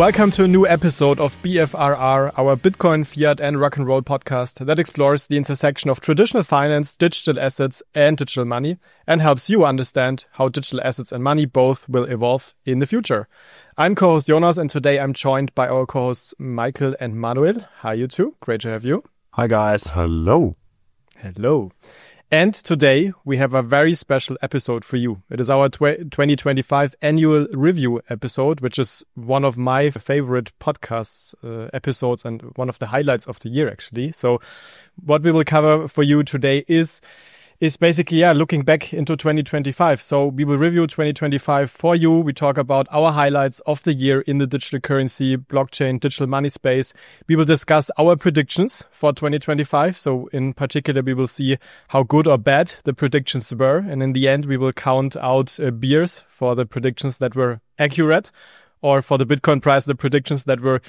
Welcome to a new episode of BFRR, our Bitcoin, Fiat and Rock and Roll podcast that explores the intersection of traditional finance, digital assets and digital money and helps you understand how digital assets and money both will evolve in the future. I'm co-host Jonas and today I'm joined by our co-hosts Michael and Manuel. Hi you two, great to have you. Hi guys. Hello. Hello. And today we have a very special episode for you. It is our 2025 annual review episode, which is one of my favorite podcast episodes and one of the highlights of the year, actually. So what we will cover for you today is basically, looking back into 2025. So we will review 2025 for you. We talk about our highlights of the year in the digital currency, blockchain, digital money space. We will discuss our predictions for 2025. So in particular, we will see how good or bad the predictions were. And in the end, we will count out beers for the predictions that were accurate, or for the Bitcoin price, the predictions that were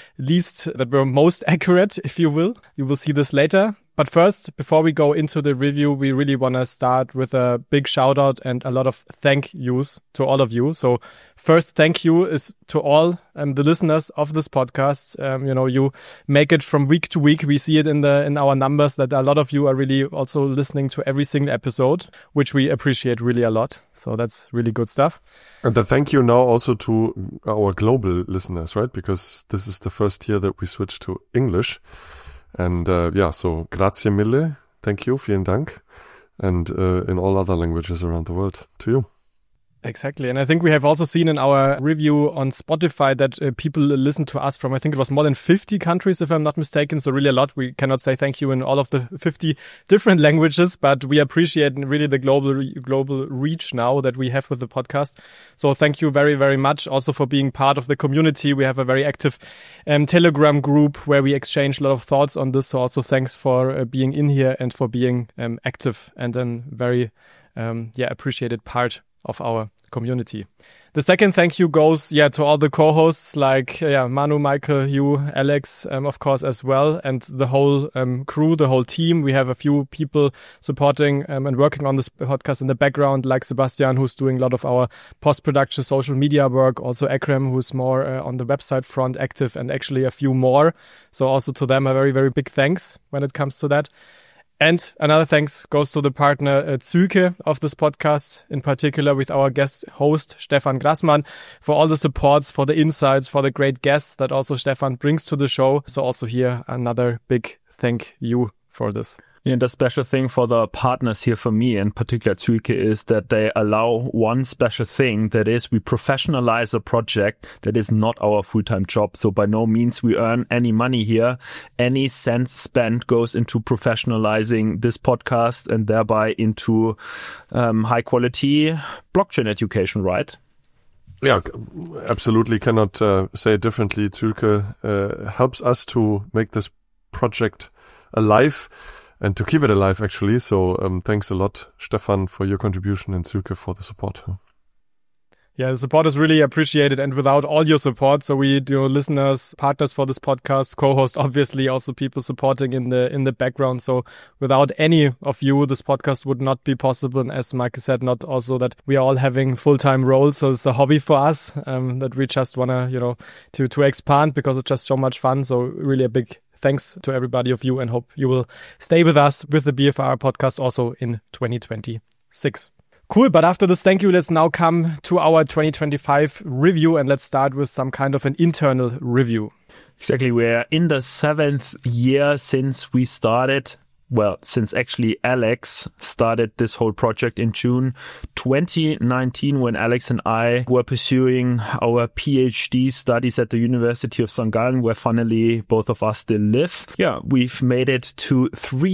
most accurate, if you will. You will see this later. But first, before we go into the review, we really want to start with a big shout out and a lot of thank yous to all of you. So first thank you is to all the listeners of this podcast. You make it from week to week. We see it in our numbers that a lot of you are really also listening to every single episode, which we appreciate really a lot. So that's really good stuff. And the thank you now also to our global listeners, right? Because this is the first year that we switched to English. And so grazie mille, thank you, vielen Dank, and in all other languages around the world, to you. Exactly. And I think we have also seen in our review on Spotify that people listen to us from, I think it was more than 50 countries, if I'm not mistaken. So really a lot. We cannot say thank you in all of the 50 different languages, but we appreciate really the global reach now that we have with the podcast. So thank you very, very much also for being part of the community. We have a very active Telegram group where we exchange a lot of thoughts on this. So also thanks for being in here and for being active and then very appreciated part of our community. The second thank you goes to all the co-hosts like Manu, Michael, Hugh, Alex, of course as well, and the whole crew, the whole team. We have a few people supporting and working on this podcast in the background, like Sebastian, who's doing a lot of our post-production social media work, also Ekrem, who's more on the website front active, and actually a few more. So also to them a very, very big thanks when it comes to that. And another thanks goes to the partner Züke of this podcast, in particular with our guest host, Stefan Grassmann, for all the supports, for the insights, for the great guests that also Stefan brings to the show. So also here, another big thank you for this. Yeah, the special thing for the partners here for me, in particular Züke, is that they allow one special thing, that is we professionalize a project that is not our full-time job. So by no means we earn any money here. Any cent spent goes into professionalizing this podcast and thereby into high quality blockchain education, right? Yeah, absolutely. Cannot say it differently. Züke helps us to make this project alive. And to keep it alive, actually. So thanks a lot, Stefan, for your contribution and Züke for the support. Yeah, the support is really appreciated. And without all your support, so we do listeners, partners for this podcast, co-host, obviously also people supporting in the background. So without any of you, this podcast would not be possible. And as Mike said, not also that we are all having full-time roles. So it's a hobby for us that we just want to expand because it's just so much fun. So really a big thanks to everybody of you and hope you will stay with us with the BFR podcast also in 2026. Cool, but after this thank you, let's now come to our 2025 review and let's start with some kind of an internal review. Exactly, we're in the 7th year since we started. Well, since actually Alex started this whole project in June 2019, when Alex and I were pursuing our PhD studies at the University of St. Gallen, where funnily both of us still live. Yeah, we've made it to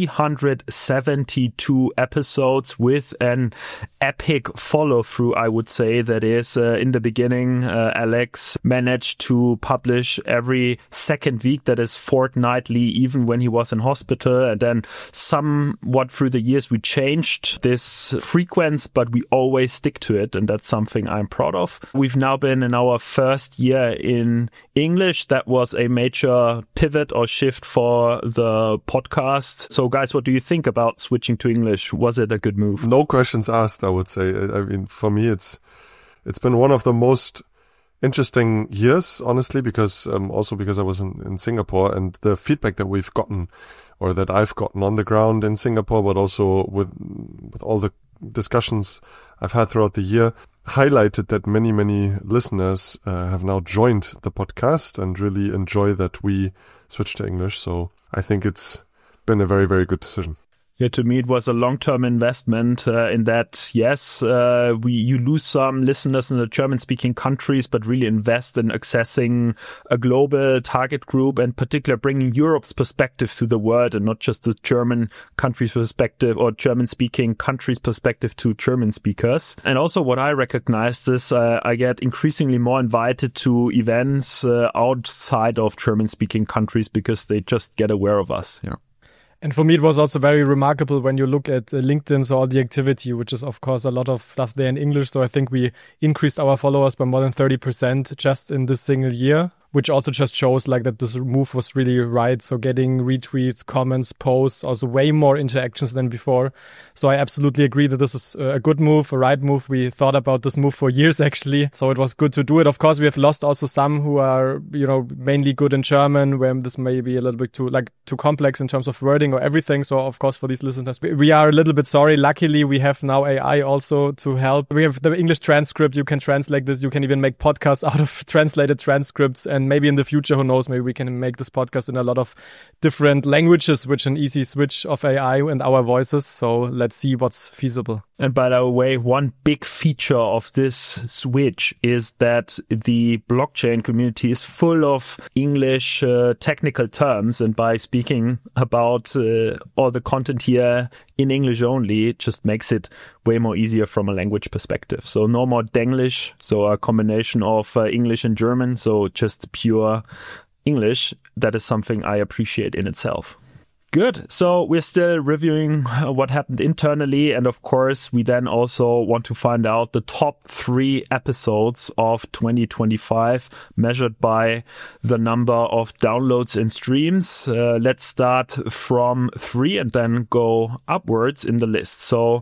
372 episodes with an epic follow-through, I would say. That is, in the beginning, Alex managed to publish every second week, that is fortnightly, even when he was in hospital, and then somewhat through the years we changed this frequency, but we always stick to it, and that's something I'm proud of. We've now been in our first year in English. That was a major pivot or shift for the podcast. So guys, what do you think about switching to English? Was it a good move? No questions asked, I would say. I mean, for me, it's been one of the most interesting years, honestly, because also because I was in Singapore, and the feedback that we've gotten, or that I've gotten on the ground in Singapore, but also with all the discussions I've had throughout the year, highlighted that many listeners have now joined the podcast and really enjoy that we switched to English. So I think it's been a very, very good decision. Yeah, to me, it was a long-term investment in that, yes, you lose some listeners in the German-speaking countries, but really invest in accessing a global target group, and particularly bringing Europe's perspective to the world, and not just the German country's perspective or German-speaking countries' perspective to German speakers. And also what I recognized is I get increasingly more invited to events outside of German-speaking countries because they just get aware of us. Yeah. And for me, it was also very remarkable when you look at LinkedIn, so all the activity, which is, of course, a lot of stuff there in English. So I think we increased our followers by more than 30% just in this single year, which also just shows like that this move was really right. So getting retweets, comments, posts, also way more interactions than before. So I absolutely agree that this is a good move, a right move. We thought about this move for years, actually. So it was good to do it. Of course, we have lost also some who are, mainly good in German, where this may be a little bit too complex in terms of wording or everything. So of course, for these listeners, we are a little bit sorry. Luckily, we have now AI also to help. We have the English transcript. You can translate this. You can even make podcasts out of translated transcripts. And maybe in the future, who knows, maybe we can make this podcast in a lot of different languages, which an easy switch of AI and our voices. So let's see what's feasible. And by the way, one big feature of this switch is that the blockchain community is full of English technical terms. And by speaking about all the content here in English only, it just makes it way more easier from a language perspective. So no more Denglish, so a combination of English and German, so just pure English. That is something I appreciate in itself. Good. So we're still reviewing what happened internally. And of course, we then also want to find out the top 3 episodes of 2025 measured by the number of downloads and streams. Let's start from 3 and then go upwards in the list. So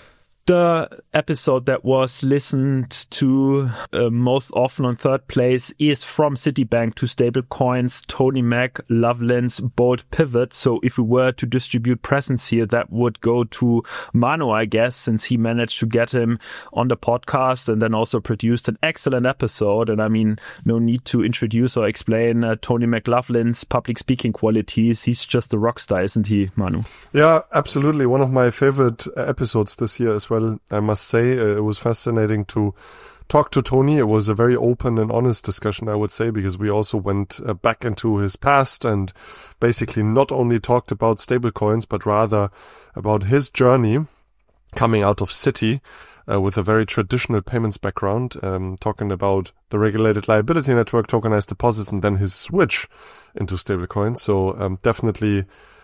the episode that was listened to most often on third place is From Citibank to Stablecoins, Tony Mac, Lovelin's Bold Pivot. So if we were to distribute presents here, that would go to Manu, I guess, since he managed to get him on the podcast and then also produced an excellent episode. And I mean, no need to introduce or explain Tony McLaughlin's public speaking qualities. He's just a rock star, isn't he, Manu? Yeah, absolutely. One of my favorite episodes this year as well. I must say, it was fascinating to talk to Tony. It was a very open and honest discussion, I would say, because we also went back into his past and basically not only talked about stablecoins, but rather about his journey coming out of Citi with a very traditional payments background, talking about the regulated liability network, tokenized deposits, and then his switch into stablecoins. So definitely,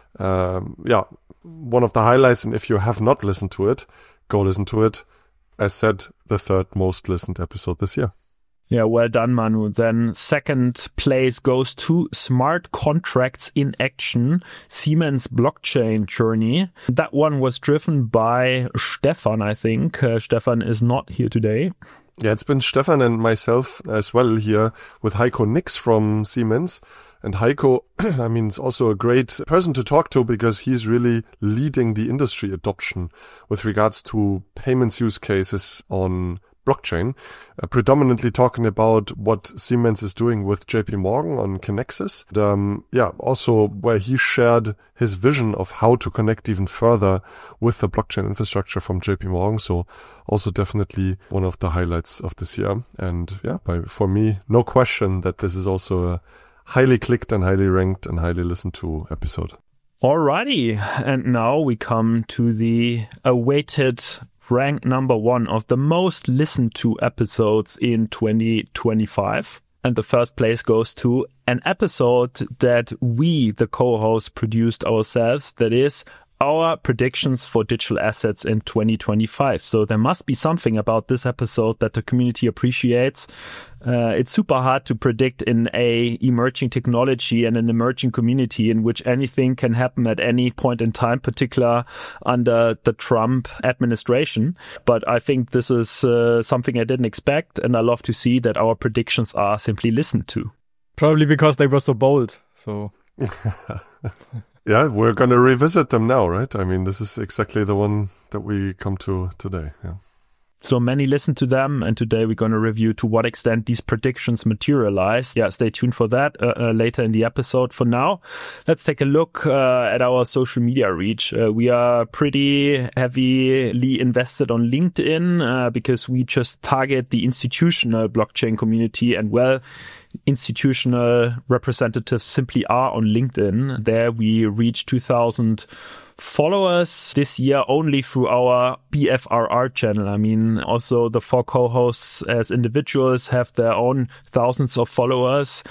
one of the highlights. And if you have not listened to it, go listen to it. As said, the 3rd most listened episode this year. Yeah, well done, Manu. Then second place goes to Smart Contracts in Action, Siemens Blockchain Journey. That one was driven by Stefan, I think. Stefan is not here today. Yeah, it's been Stefan and myself as well here with Heiko Nix from Siemens. And Heiko, I mean, is also a great person to talk to because he's really leading the industry adoption with regards to payments use cases on blockchain, predominantly talking about what Siemens is doing with JP Morgan on Connexus. And, also where he shared his vision of how to connect even further with the blockchain infrastructure from JP Morgan. So also definitely one of the highlights of this year. And for me, no question that this is also a highly clicked and highly ranked and highly listened to episode. Alrighty, and now we come to the awaited rank number 1 of the most listened to episodes in 2025. And the first place goes to an episode that we, the co-hosts, produced ourselves. That is our predictions for digital assets in 2025. So there must be something about this episode that the community appreciates. It's super hard to predict in a emerging technology and an emerging community in which anything can happen at any point in time, particularly under the Trump administration. But I think this is something I didn't expect, and I love to see that our predictions are simply listened to. Probably because they were so bold. So yeah, we're going to revisit them now, right? I mean, this is exactly the one that we come to today. Yeah. So many listen to them, and today we're going to review to what extent these predictions materialize. Yeah, stay tuned for that later in the episode. For now, let's take a look at our social media reach. We are pretty heavily invested on LinkedIn because we just target the institutional blockchain community, and institutional representatives simply are on LinkedIn. There we reach 2,000 followers this year only through our BFRR channel. I mean, also the 4 co-hosts as individuals have their own thousands of followers.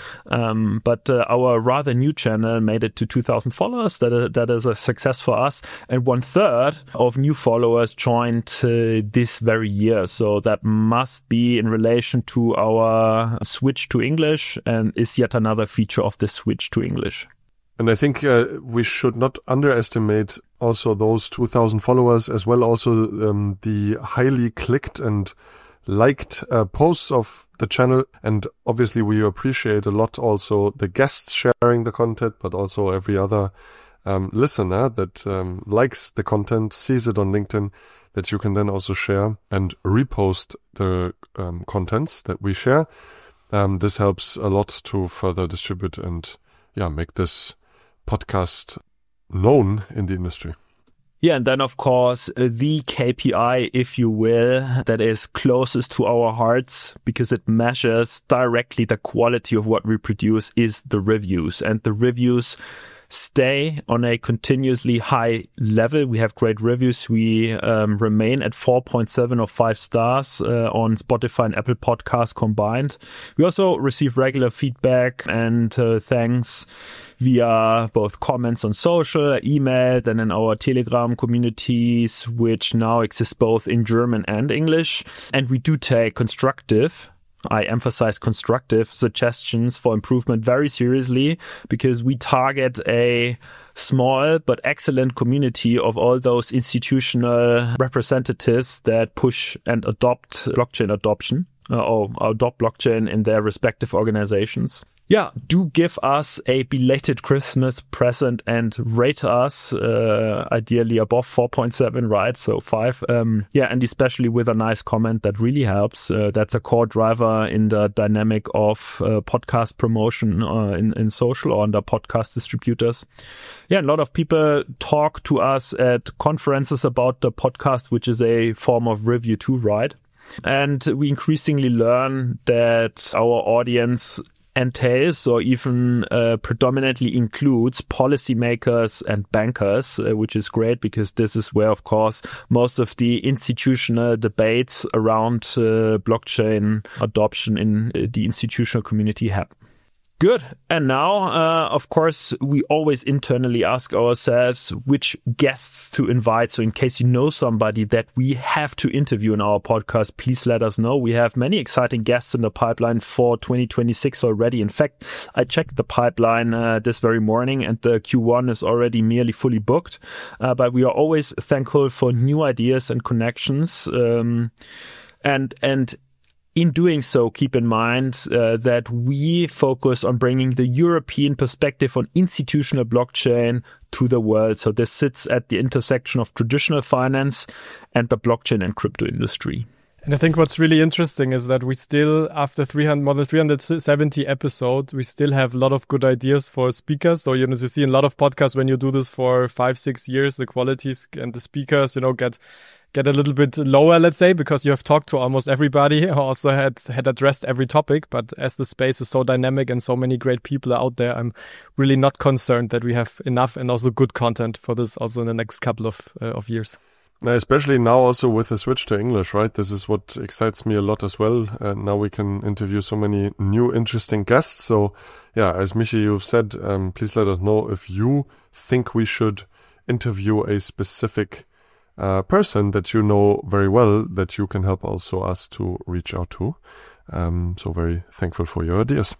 But our rather new channel made it to 2,000 followers. That is a success for us. And 1/3 of new followers joined this very year. So that must be in relation to our switch to English, and is yet another feature of the switch to English. And I think we should not underestimate also those 2,000 followers, as well also the highly clicked and liked posts of the channel. And obviously we appreciate a lot also the guests sharing the content, but also every other listener that likes the content, sees it on LinkedIn, that you can then also share and repost the contents that we share. This helps a lot to further distribute and make this podcast known in the industry. Yeah, and then of course the KPI, if you will, that is closest to our hearts because it measures directly the quality of what we produce, is the reviews. And the reviews stay on a continuously high level. We have great reviews. We remain at 4.7 of 5 stars on Spotify and Apple Podcasts combined. We also receive regular feedback and thanks via both comments on social, email, then in our Telegram communities, which now exist both in German and English. And we do take I emphasize constructive suggestions for improvement very seriously, because we target a small but excellent community of all those institutional representatives that push and adopt blockchain adoption or adopt blockchain in their respective organizations. Yeah, do give us a belated Christmas present and rate us, ideally above 4.7, right? So 5. And especially with a nice comment, that really helps. That's a core driver in the dynamic of podcast promotion in social or under podcast distributors. Yeah, a lot of people talk to us at conferences about the podcast, which is a form of review too, right? And we increasingly learn that our audience entails or even predominantly includes policymakers and bankers, which is great because this is where, of course, most of the institutional debates around blockchain adoption in the institutional community happen. Good. And now, of course, we always internally ask ourselves which guests to invite. So in case you know somebody that we have to interview in our podcast, please let us know. We have many exciting guests in the pipeline for 2026 already. In fact, I checked the pipeline this very morning and the Q1 is already nearly fully booked. But we are always thankful for new ideas and connections. And in doing so, keep in mind that we focus on bringing the European perspective on institutional blockchain to the world. So this sits at the intersection of traditional finance and the blockchain and crypto industry. And I think what's really interesting is that we still, after more than 370 episodes, we still have a lot of good ideas for speakers. So, you see in a lot of podcasts, when you do this for 5-6 years, the qualities and the speakers, get a little bit lower, let's say, because you have talked to almost everybody, also had addressed every topic. But as the space is so dynamic and so many great people out there, I'm really not concerned that we have enough and also good content for this also in the next couple of years. Especially now also with the switch to English, right? This is what excites me a lot as well. Now we can interview so many new interesting guests. So yeah, as Michi, you've said, please let us know if you think we should interview a specific person that you know very well that you can help also us to reach out to. So very thankful for your ideas.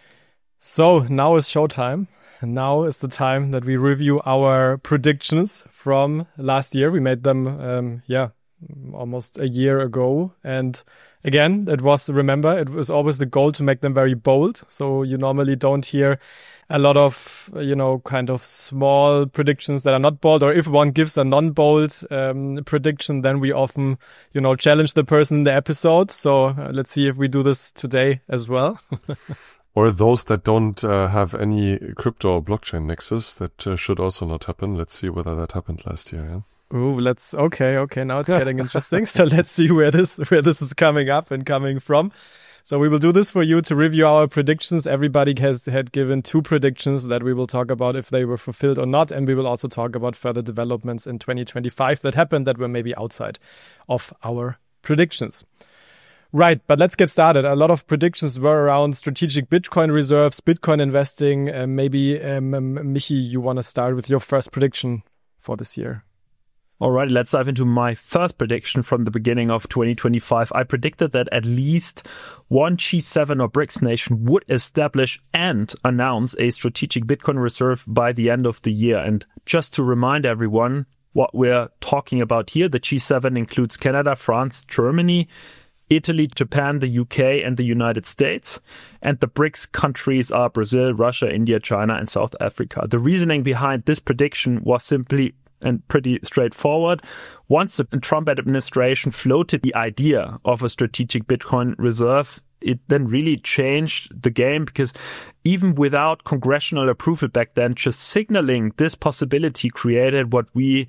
So now is showtime. Now is the time that we review our predictions from last year. We made them, almost a year ago. And again, it was always the goal to make them very bold. So you normally don't hear a lot of, kind of small predictions that are not bold. Or if one gives a non-bold prediction, then we often, challenge the person in the episode. So let's see if we do this today as well. Or those that don't have any crypto or blockchain nexus, that should also not happen. Let's see whether that happened last year. Yeah? Ooh, okay. Now it's getting interesting. So let's see where this is coming up and coming from. So we will do this for you to review our predictions. Everybody had given 2 predictions that we will talk about if they were fulfilled or not. And we will also talk about further developments in 2025 that happened that were maybe outside of our predictions. Right, but let's get started. A lot of predictions were around strategic Bitcoin reserves, Bitcoin investing. Maybe, Michi, you want to start with your first prediction for this year. All right, let's dive into my first prediction from the beginning of 2025. I predicted that at least one G7 or BRICS nation would establish and announce a strategic Bitcoin reserve by the end of the year. And just to remind everyone what we're talking about here, the G7 includes Canada, France, Germany, Italy, Japan, the UK, and the United States. And the BRICS countries are Brazil, Russia, India, China, and South Africa. The reasoning behind this prediction was simply and pretty straightforward. Once the Trump administration floated the idea of a strategic Bitcoin reserve, it then really changed the game, because even without congressional approval back then, just signaling this possibility created what we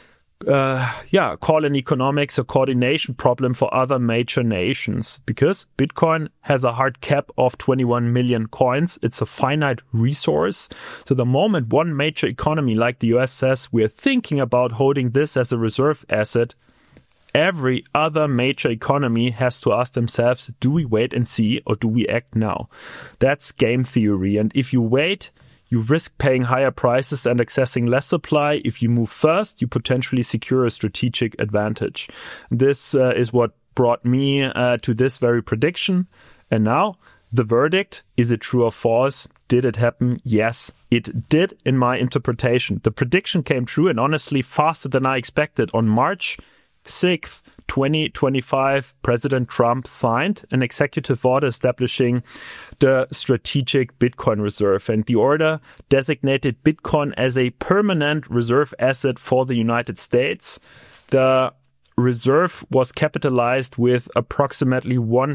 call in economics a coordination problem for other major nations, because Bitcoin has a hard cap of 21 million coins. It's a finite resource. So the moment one major economy like the US says we're thinking about holding this as a reserve asset, every other major economy has to ask themselves, do we wait and see or do we act now? That's game theory. And if you wait, you risk paying higher prices and accessing less supply. If you move first, you potentially secure a strategic advantage. This is what brought me to this very prediction. And now, the verdict, is it true or false? Did it happen? Yes, it did in my interpretation. The prediction came true, and honestly faster than I expected. On March 6th, 2025, President Trump signed an executive order establishing the strategic Bitcoin reserve. And the order designated Bitcoin as a permanent reserve asset for the United States. The reserve was capitalized with approximately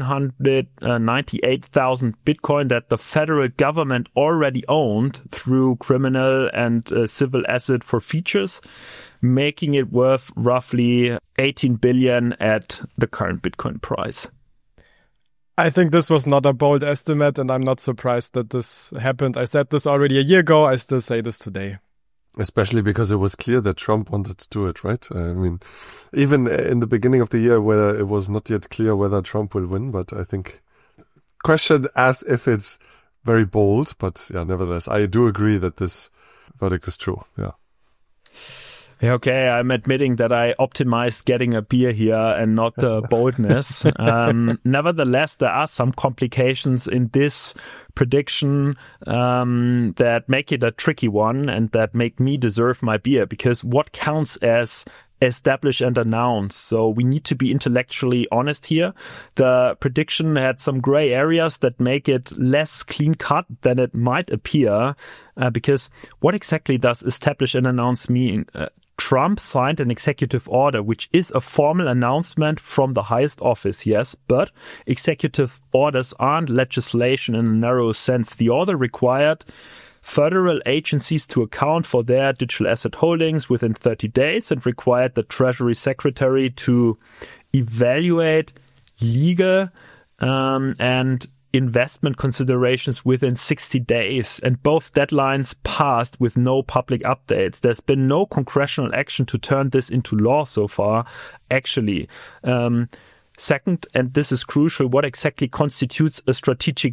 198,000 Bitcoin that the federal government already owned through criminal and civil asset forfeitures, making it worth roughly 18 billion at the current Bitcoin price. I think this was not a bold estimate, and I'm not surprised that this happened. I said this already a year ago. I still say this today. Especially because it was clear that Trump wanted to do it, right? I mean, even in the beginning of the year where it was not yet clear whether Trump will win, but I think questioned as if it's very bold, but yeah, nevertheless, I do agree that this verdict is true. Yeah. Okay, I'm admitting that I optimized getting a beer here and not boldness. Nevertheless, there are some complications in this prediction that make it a tricky one and that make me deserve my beer, because what counts as establish and announce? So we need to be intellectually honest here. The prediction had some gray areas that make it less clean cut than it might appear, because what exactly does establish and announce mean? Trump signed an executive order, which is a formal announcement from the highest office, yes, but executive orders aren't legislation in a narrow sense. The order required federal agencies to account for their digital asset holdings within 30 days and required the Treasury Secretary to evaluate legal and investment considerations within 60 days. And both deadlines passed with no public updates. There's been no congressional action to turn this into law so far, actually. Second, and this is crucial, what exactly constitutes a strategic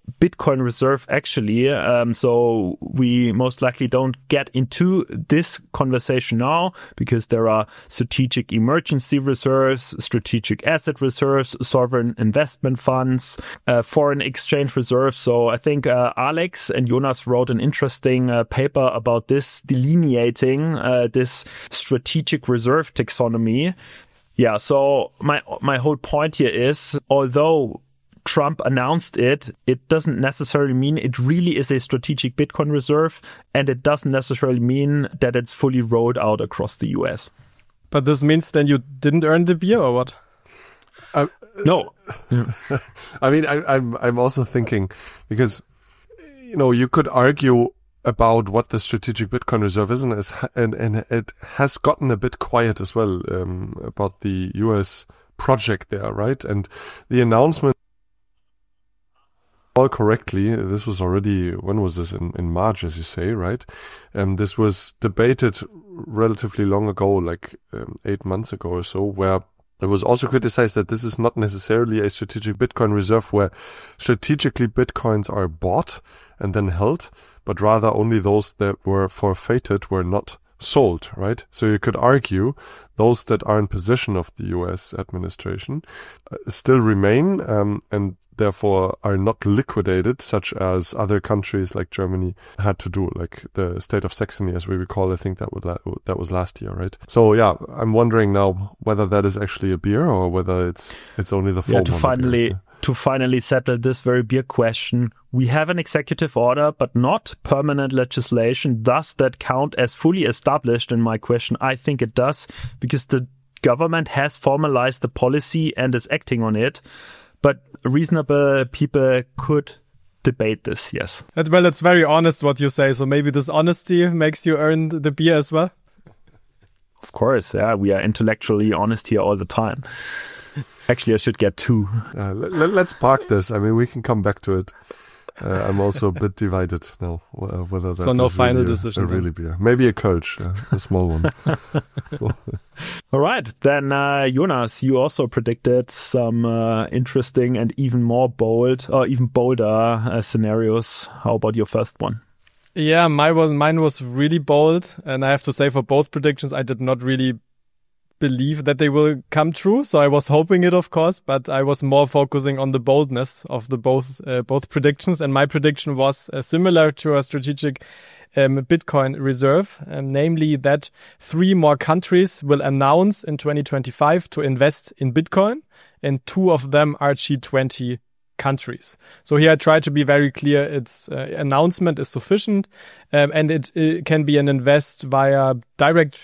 Bitcoin reserve actually. So we most likely don't get into this conversation now because there are strategic emergency reserves, strategic asset reserves, sovereign investment funds, foreign exchange reserves. So I think Alex and Jonas wrote an interesting paper about this, delineating this strategic reserve taxonomy. Yeah, so my whole point here is, although Trump announced it doesn't necessarily mean it really is a strategic Bitcoin reserve, and it doesn't necessarily mean that it's fully rolled out across the US. But this means then you didn't earn the beer, or what? No. I mean, I'm also thinking, because, you know, you could argue about what the strategic Bitcoin reserve is, and it has gotten a bit quiet as well about the US project there, right? And the announcement, all correctly, this was already, when was this? In March, as you say, right? This was debated relatively long ago, like 8 months ago or so, where it was also criticized that this is not necessarily a strategic Bitcoin reserve where strategically Bitcoins are bought and then held, but rather only those that were forfeited were not sold, right? So you could argue those that are in possession of the US administration still remain and therefore are not liquidated, such as other countries like Germany had to do, like the state of Saxony, as we recall. I think that was last year, right? So yeah, I'm wondering now whether that is actually a beer or whether it's only the form. To finally settle this very beer question, we have an executive order, but not permanent legislation. Does that count as fully established? In my question, I think it does, because the government has formalized the policy and is acting on it. But reasonable people could debate this, yes. Well, it's very honest what you say. So maybe this honesty makes you earn the beer as well? Of course, yeah. We are intellectually honest here all the time. Actually, I should get 2. Let's park this. I mean, we can come back to it. I'm also a bit divided now whether that so no is final really decision. A really beer. Maybe a Kölsch, a small one. All right, then Jonas, you also predicted some interesting and even more bold, or even bolder scenarios. How about your first one? Yeah, mine was really bold, and I have to say for both predictions, I did not really believe that they will come true. So I was hoping it, of course, but I was more focusing on the boldness of the both predictions. And my prediction was similar to a strategic Bitcoin reserve, namely that 3 more countries will announce in 2025 to invest in Bitcoin, and 2 of them are G20 countries. So here I try to be very clear. Its announcement is sufficient, and it can be an invest via direct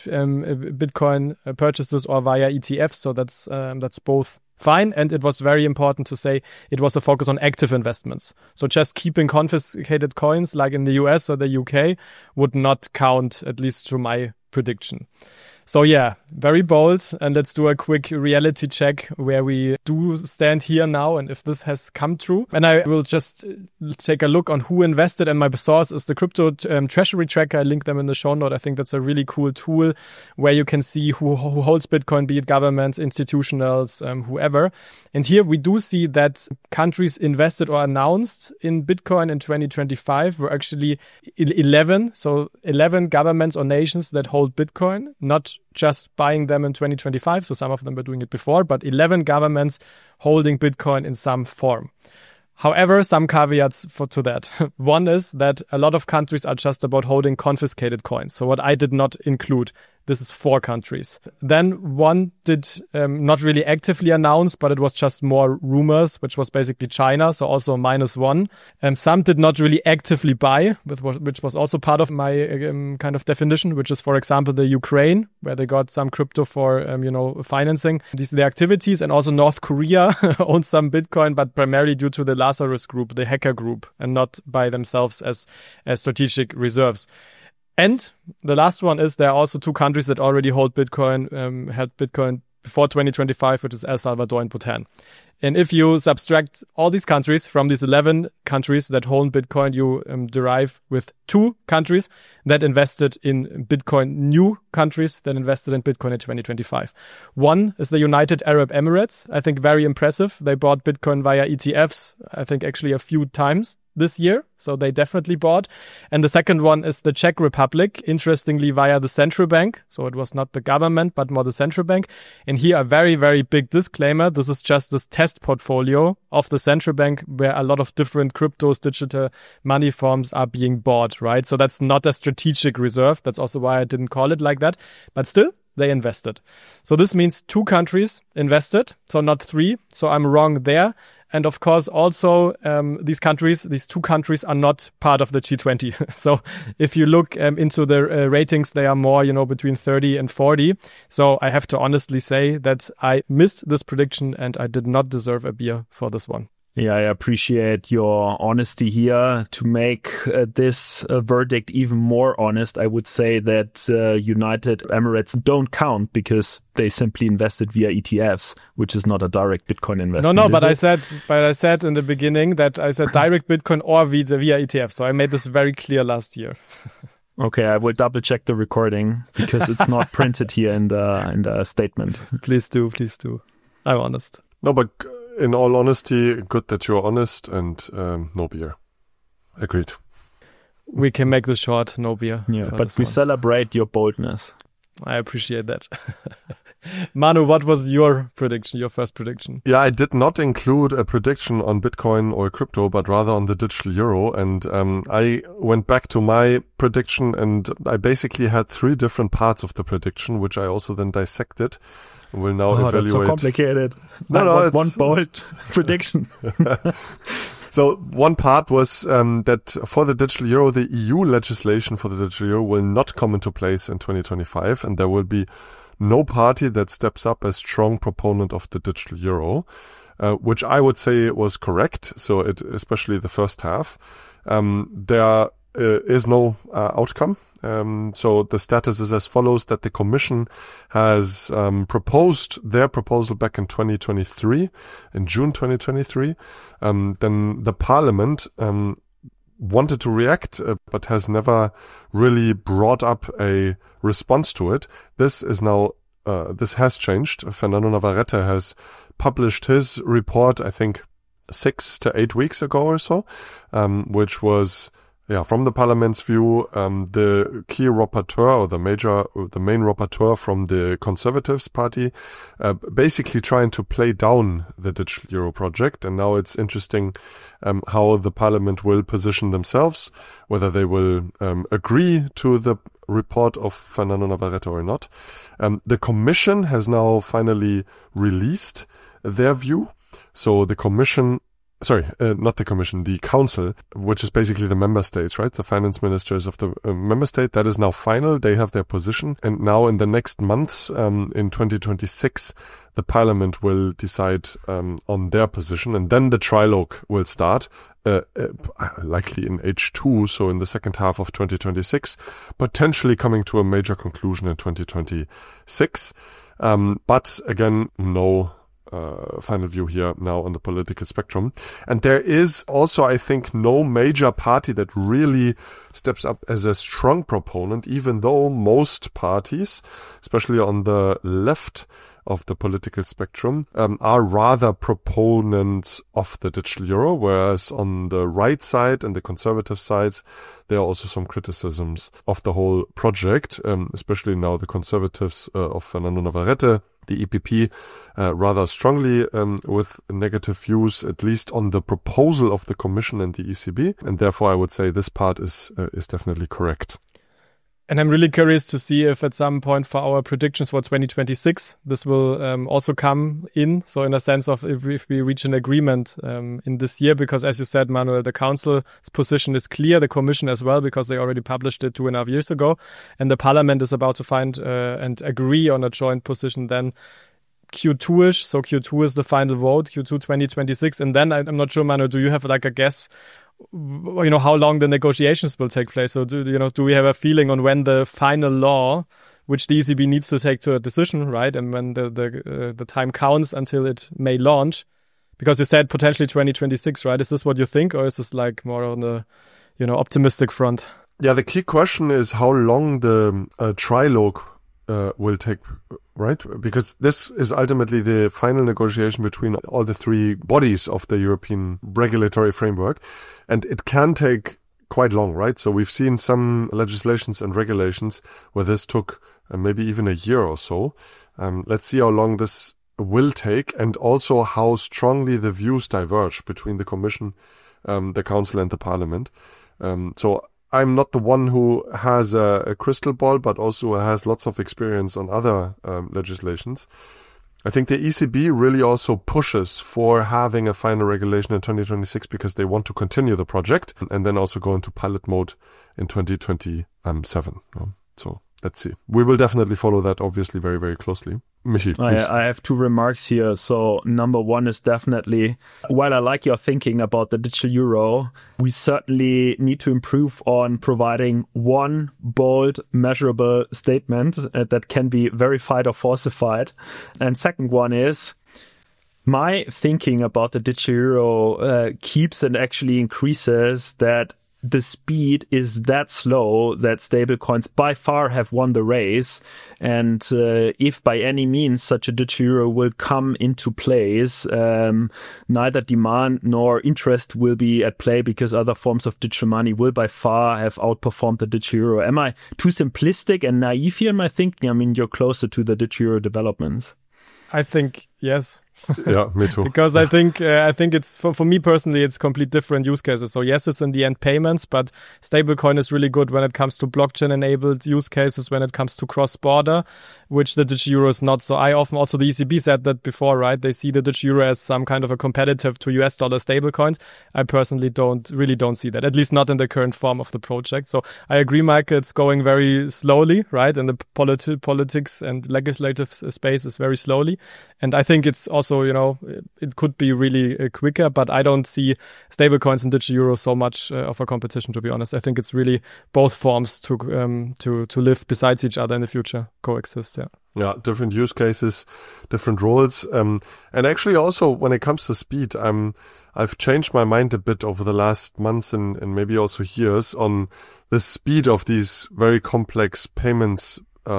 Bitcoin purchases or via ETFs. So that's both fine. And it was very important to say it was a focus on active investments. So just keeping confiscated coins like in the US or the UK would not count, at least to my prediction. So yeah, very bold. And let's do a quick reality check where we do stand here now and if this has come true. And I will just take a look on who invested. And my source is the Crypto Treasury Tracker. I link them in the show note. I think that's a really cool tool where you can see who holds Bitcoin, be it governments, institutionals, whoever. And here we do see that countries invested or announced in Bitcoin in 2025 were actually 11. So 11 governments or nations that hold Bitcoin, not just buying them in 2025. So some of them were doing it before, but 11 governments holding Bitcoin in some form. However, some caveats to that. One is that a lot of countries are just about holding confiscated coins. So what I did not include, this is 4 countries. Then one did not really actively announce, but it was just more rumors, which was basically China. So also -1. Some did not really actively buy, which was also part of my kind of definition, which is, for example, the Ukraine, where they got some crypto for, financing the activities. And also North Korea owns some Bitcoin, but primarily due to the Lazarus group, the hacker group, and not by themselves as strategic reserves. And the last one is there are also 2 countries that already hold Bitcoin, had Bitcoin before 2025, which is El Salvador and Bhutan. And if you subtract all these countries from these 11 countries that hold Bitcoin, you derive with 2 countries that invested in Bitcoin, new countries that invested in Bitcoin in 2025. One is the United Arab Emirates. I think very impressive. They bought Bitcoin via ETFs, I think actually a few times this year. So they definitely bought. And the second one is the Czech Republic, interestingly via the central bank. So it was not the government, but more the central bank. And here a very, very big disclaimer. This is just this test portfolio of the central bank where a lot of different cryptos, digital money forms are being bought, right? So that's not a strategic reserve. That's also why I didn't call it like that. But still, they invested. So this means 2 countries invested, so not 3. So I'm wrong there. And of course, also, these 2 countries are not part of the G20. So if you look into the ratings, they are more, between 30 and 40. So I have to honestly say that I missed this prediction and I did not deserve a beer for this one. Yeah, I appreciate your honesty here. To make this verdict even more honest, I would say that United Emirates don't count because they simply invested via ETFs, which is not a direct Bitcoin investment. No, but I said in the beginning that I said direct Bitcoin or via ETF. So I made this very clear last year. Okay, I will double check the recording because it's not printed here in the statement. Please do. I'm honest. No, but in all honesty, good that you're honest and no beer. Agreed. We can make this short, no beer. Yeah, but we celebrate your boldness. I appreciate that. Manu, what was your prediction, your first prediction? Yeah, I did not include a prediction on Bitcoin or crypto, but rather on the digital euro. And I went back to my prediction and I basically had 3 different parts of the prediction, which I also then dissected. We'll now evaluate. That's so complicated. No, it's one bold prediction. So one part was that for the digital euro, the EU legislation for the digital euro will not come into place in 2025, and there will be no party that steps up as strong proponent of the digital euro, which I would say was correct. So especially the first half, there is no outcome. So the status is as follows, that the Commission has proposed their proposal back in 2023, in June 2023. Then the Parliament wanted to react, but has never really brought up a response to it. This is now, this has changed. Fernando Navarrete has published his report, I think 6 to 8 weeks ago or so, which was, from the Parliament's view, the key rapporteur or the main rapporteur from the Conservatives Party, basically trying to play down the digital euro project. And now it's interesting how the Parliament will position themselves, whether they will agree to the report of Fernando Navarrete or not. The Commission has now finally released their view. So the Commission, not the Commission, the Council, which is basically the member states, right? The finance ministers of the member state, that is now final. They have their position. And now in the next months, in 2026, the Parliament will decide on their position. And then the trilogue will start, likely in H2, so in the second half of 2026, potentially coming to a major conclusion in 2026. But again, no final view here now on the political spectrum. And there is also, I think, no major party that really steps up as a strong proponent, even though most parties, especially on the left of the political spectrum, are rather proponents of the digital euro, whereas on the right side and the conservative sides, there are also some criticisms of the whole project, especially now the conservatives of Fernando Navarrete, the EPP, rather strongly with negative views, at least on the proposal of the Commission and the ECB. And therefore, I would say this part is definitely correct. And I'm really curious to see if at some point for our predictions for 2026, this will also come in. So in a sense of if we reach an agreement in this year, because as you said, Manuel, the Council's position is clear, the Commission as well, because they already published it 2.5 years ago. And the Parliament is about to find and agree on a joint position then Q2-ish. So Q2 is the final vote, Q2 2026. And then I'm not sure, Manuel, do you have like a guess how long the negotiations will take place? So do we have a feeling on when the final law which the ECB needs to take to a decision, right? And when the time counts until it may launch, because you said potentially 2026, right? Is this what you think, or is this like more on the, optimistic front? Yeah, the key question is how long the trilogue will take, right? Because this is ultimately the final negotiation between all the three bodies of the European regulatory framework, and it can take quite long, right? So we've seen some legislations and regulations where this took maybe even a year or so. Let's see how long this will take, and also how strongly the views diverge between the Commission, the Council and the Parliament. So I'm not the one who has a crystal ball, but also has lots of experience on other legislations. I think the ECB really also pushes for having a final regulation in 2026 because they want to continue the project and then also go into pilot mode in 2027. So let's see. We will definitely follow that obviously very, very closely. Michi, please. I have two remarks here. So number one is definitely, while I like your thinking about the digital euro, we certainly need to improve on providing one bold, measurable statement that can be verified or falsified. And second one is, my thinking about the digital euro keeps and actually increases that the speed is that slow that stablecoins by far have won the race. And if by any means such a digital euro will come into place, neither demand nor interest will be at play because other forms of digital money will by far have outperformed the digital euro. Am I too simplistic and naive here in my thinking? I mean, you're closer to the digital euro developments. I think yes. Yeah, me too. Because I think it's for me personally, it's complete different use cases. So yes, it's in the end payments, but stablecoin is really good when it comes to blockchain enabled use cases, when it comes to cross border, which the digital euro is not. So I often also, the ECB said that before, right? They see the digital euro as some kind of a competitive to US dollar stablecoins. I personally don't see that, at least not in the current form of the project. So I agree, Mike, it's going very slowly, right? And the politics and legislative space is very slowly. And I think it's also, it could be really quicker, but I don't see stablecoins and digital euro so much of a competition, to be honest. I think it's really both forms to live besides each other in the future, coexist. Yeah, different use cases, different roles. And actually also when it comes to speed, I've changed my mind a bit over the last months and maybe also years on the speed of these very complex payments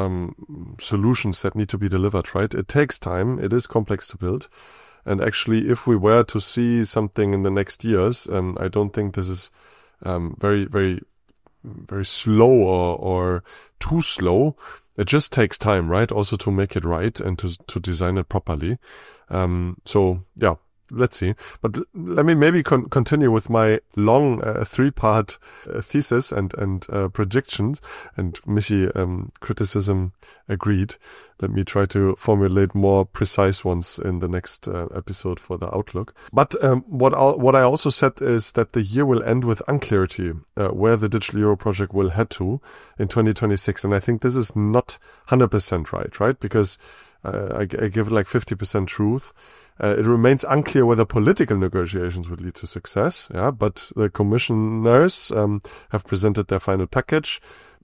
solutions that need to be delivered, right? It takes time. It is complex to build. And actually, if we were to see something in the next years, I don't think this is very, very, very slow or too slow. It just takes time, right? Also to make it right and to design it properly. So yeah, let's see. But let me maybe continue with my long three-part thesis and predictions. And Michi, criticism agreed. Let me try to formulate more precise ones in the next episode for the outlook. But what I also said is that the year will end with unclarity where the digital euro project will head to in 2026. And I think this is not 100% right? Because I give it like 50% truth. It remains unclear whether political negotiations would lead to success. Yeah, but the commissioners have presented their final package,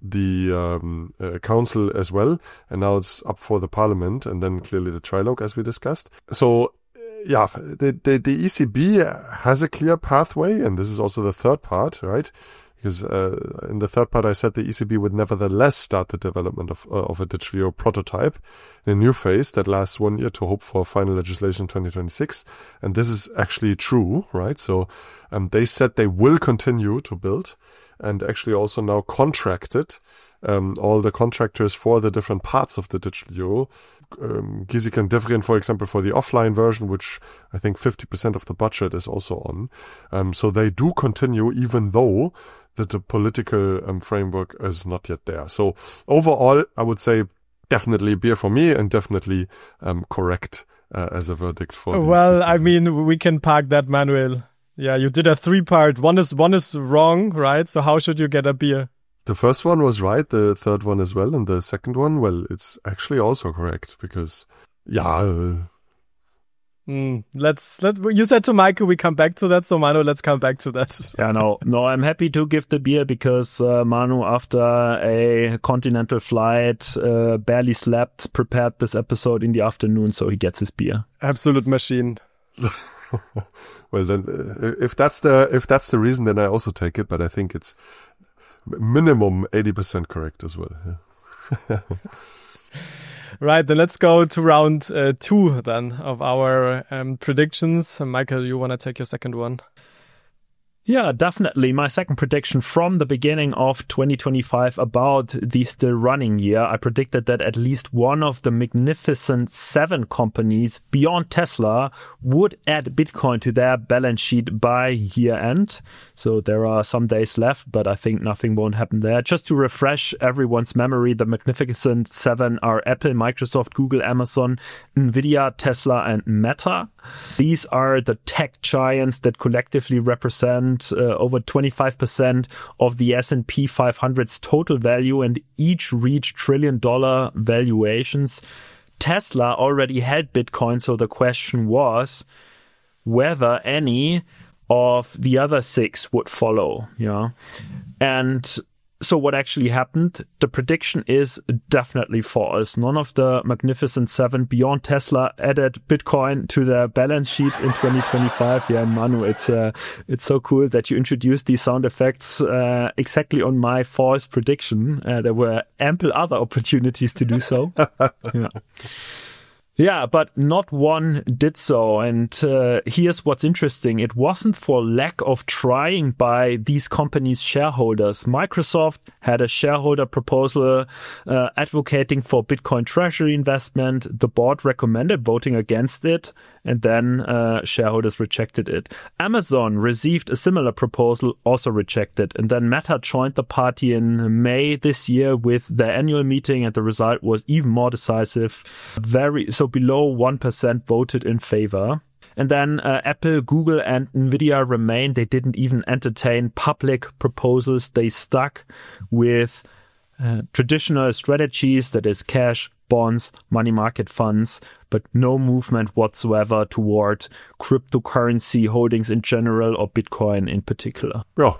the council as well, and now it's up for the parliament and then clearly the trilogue as we discussed. So yeah, the ECB has a clear pathway, and this is also the third part, right? Because in the third part, I said the ECB would nevertheless start the development of a digital euro prototype in a new phase that lasts 1 year to hope for final legislation in 2026. And this is actually true, right? So they said they will continue to build and actually also now contracted all the contractors for the different parts of the digital euro. Giesecke and Devrient, for example, for the offline version, which I think 50% of the budget is also on. So they do continue even though the political framework is not yet there. So overall, I would say definitely beer for me and definitely correct as a verdict for these Well, decisions. I mean, we can park that, Manuel. Yeah, you did a three-part. One is wrong, right? So how should you get a beer? The first one was right, the third one as well, and the second one, well, it's actually also correct because, yeah. You said to Michael we come back to that, so Manu, let's come back to that. Yeah, no, I'm happy to give the beer because Manu, after a continental flight, barely slept, prepared this episode in the afternoon, so he gets his beer. Absolute machine. Well, then, if that's the reason, then I also take it. But I think it's minimum 80% correct as well. Yeah. Right, then let's go to round 2 then of our predictions. Michael, you want to take your second one? Yeah, definitely. My second prediction from the beginning of 2025 about the still running year, I predicted that at least one of the Magnificent Seven companies beyond Tesla would add Bitcoin to their balance sheet by year end. So there are some days left, but I think nothing won't happen there. Just to refresh everyone's memory, the Magnificent Seven are Apple, Microsoft, Google, Amazon, Nvidia, Tesla, and Meta. These are the tech giants that collectively represent over 25% of the S&P 500's total value, and each reach trillion-dollar valuations. Tesla already had Bitcoin, so the question was whether any of the other 6 would follow. Yeah, and so what actually happened? The prediction is definitely false. None of the Magnificent Seven beyond Tesla added Bitcoin to their balance sheets in 2025. Yeah, Manu, it's so cool that you introduced these sound effects exactly on my false prediction. There were ample other opportunities to do so. Yeah. Yeah, but not one did so. And here's what's interesting. It wasn't for lack of trying by these companies' shareholders. Microsoft had a shareholder proposal advocating for Bitcoin treasury investment. The board recommended voting against it, and then shareholders rejected it. Amazon received a similar proposal, also rejected. And then Meta joined the party in May this year with their annual meeting, and the result was even more decisive. Below 1% voted in favor. And then Apple, Google, and Nvidia remained. They didn't even entertain public proposals. They stuck with traditional strategies, that is cash, bonds, money market funds, but no movement whatsoever toward cryptocurrency holdings in general or Bitcoin in particular. Yeah.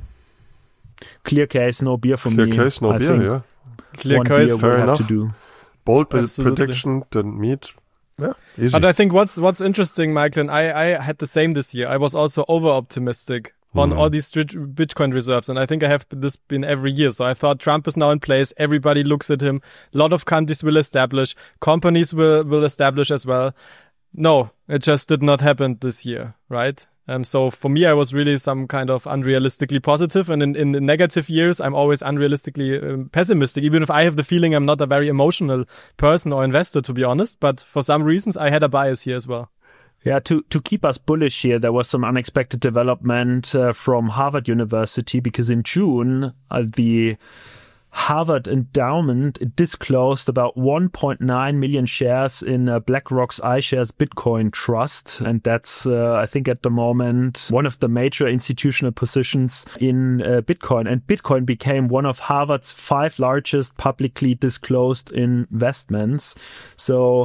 Clear case, no beer for me. Clear case, no beer, yeah. Clear case, fair enough. To do. Bold prediction didn't meet. Yeah, easy. But I think what's interesting, Michael, and I had the same this year. I was also over-optimistic on all these Bitcoin reserves, and I think I have this been every year. So I thought Trump is now in place. Everybody looks at him. A lot of countries will establish. Companies will establish as well. No, it just did not happen this year, right? So for me, I was really some kind of unrealistically positive. And in the negative years, I'm always unrealistically pessimistic, even if I have the feeling I'm not a very emotional person or investor, to be honest. But for some reasons, I had a bias here as well. Yeah, to keep us bullish here, there was some unexpected development from Harvard University, because in June, the Harvard Endowment disclosed about 1.9 million shares in BlackRock's iShares Bitcoin Trust. And that's, I think at the moment, one of the major institutional positions in Bitcoin. And Bitcoin became one of Harvard's 5 largest publicly disclosed investments. So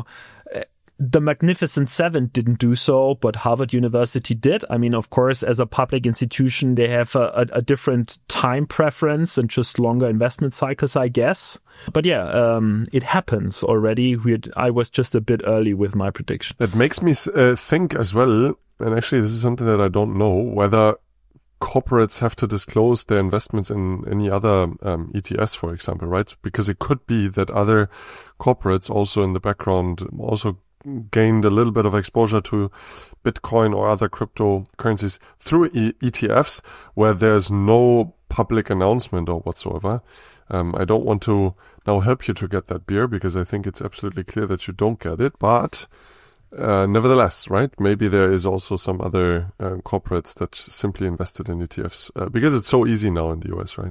the Magnificent Seven didn't do so, but Harvard University did. I mean, of course, as a public institution, they have a different time preference and just longer investment cycles, I guess. But yeah, it happens already. I was just a bit early with my prediction. It makes me think as well, and actually this is something that I don't know, whether corporates have to disclose their investments in any other ETFs, for example, right? Because it could be that other corporates also in the background also gained a little bit of exposure to Bitcoin or other cryptocurrencies through ETFs where there's no public announcement or whatsoever. I don't want to now help you to get that beer because I think it's absolutely clear that you don't get it. But nevertheless, right, maybe there is also some other corporates that simply invested in ETFs because it's so easy now in the US, right?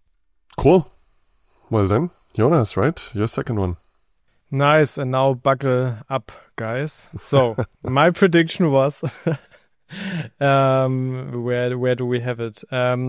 Cool. Well then, Jonas, right? Your second one. Nice, and now buckle up, guys. So my prediction was, where do we have it?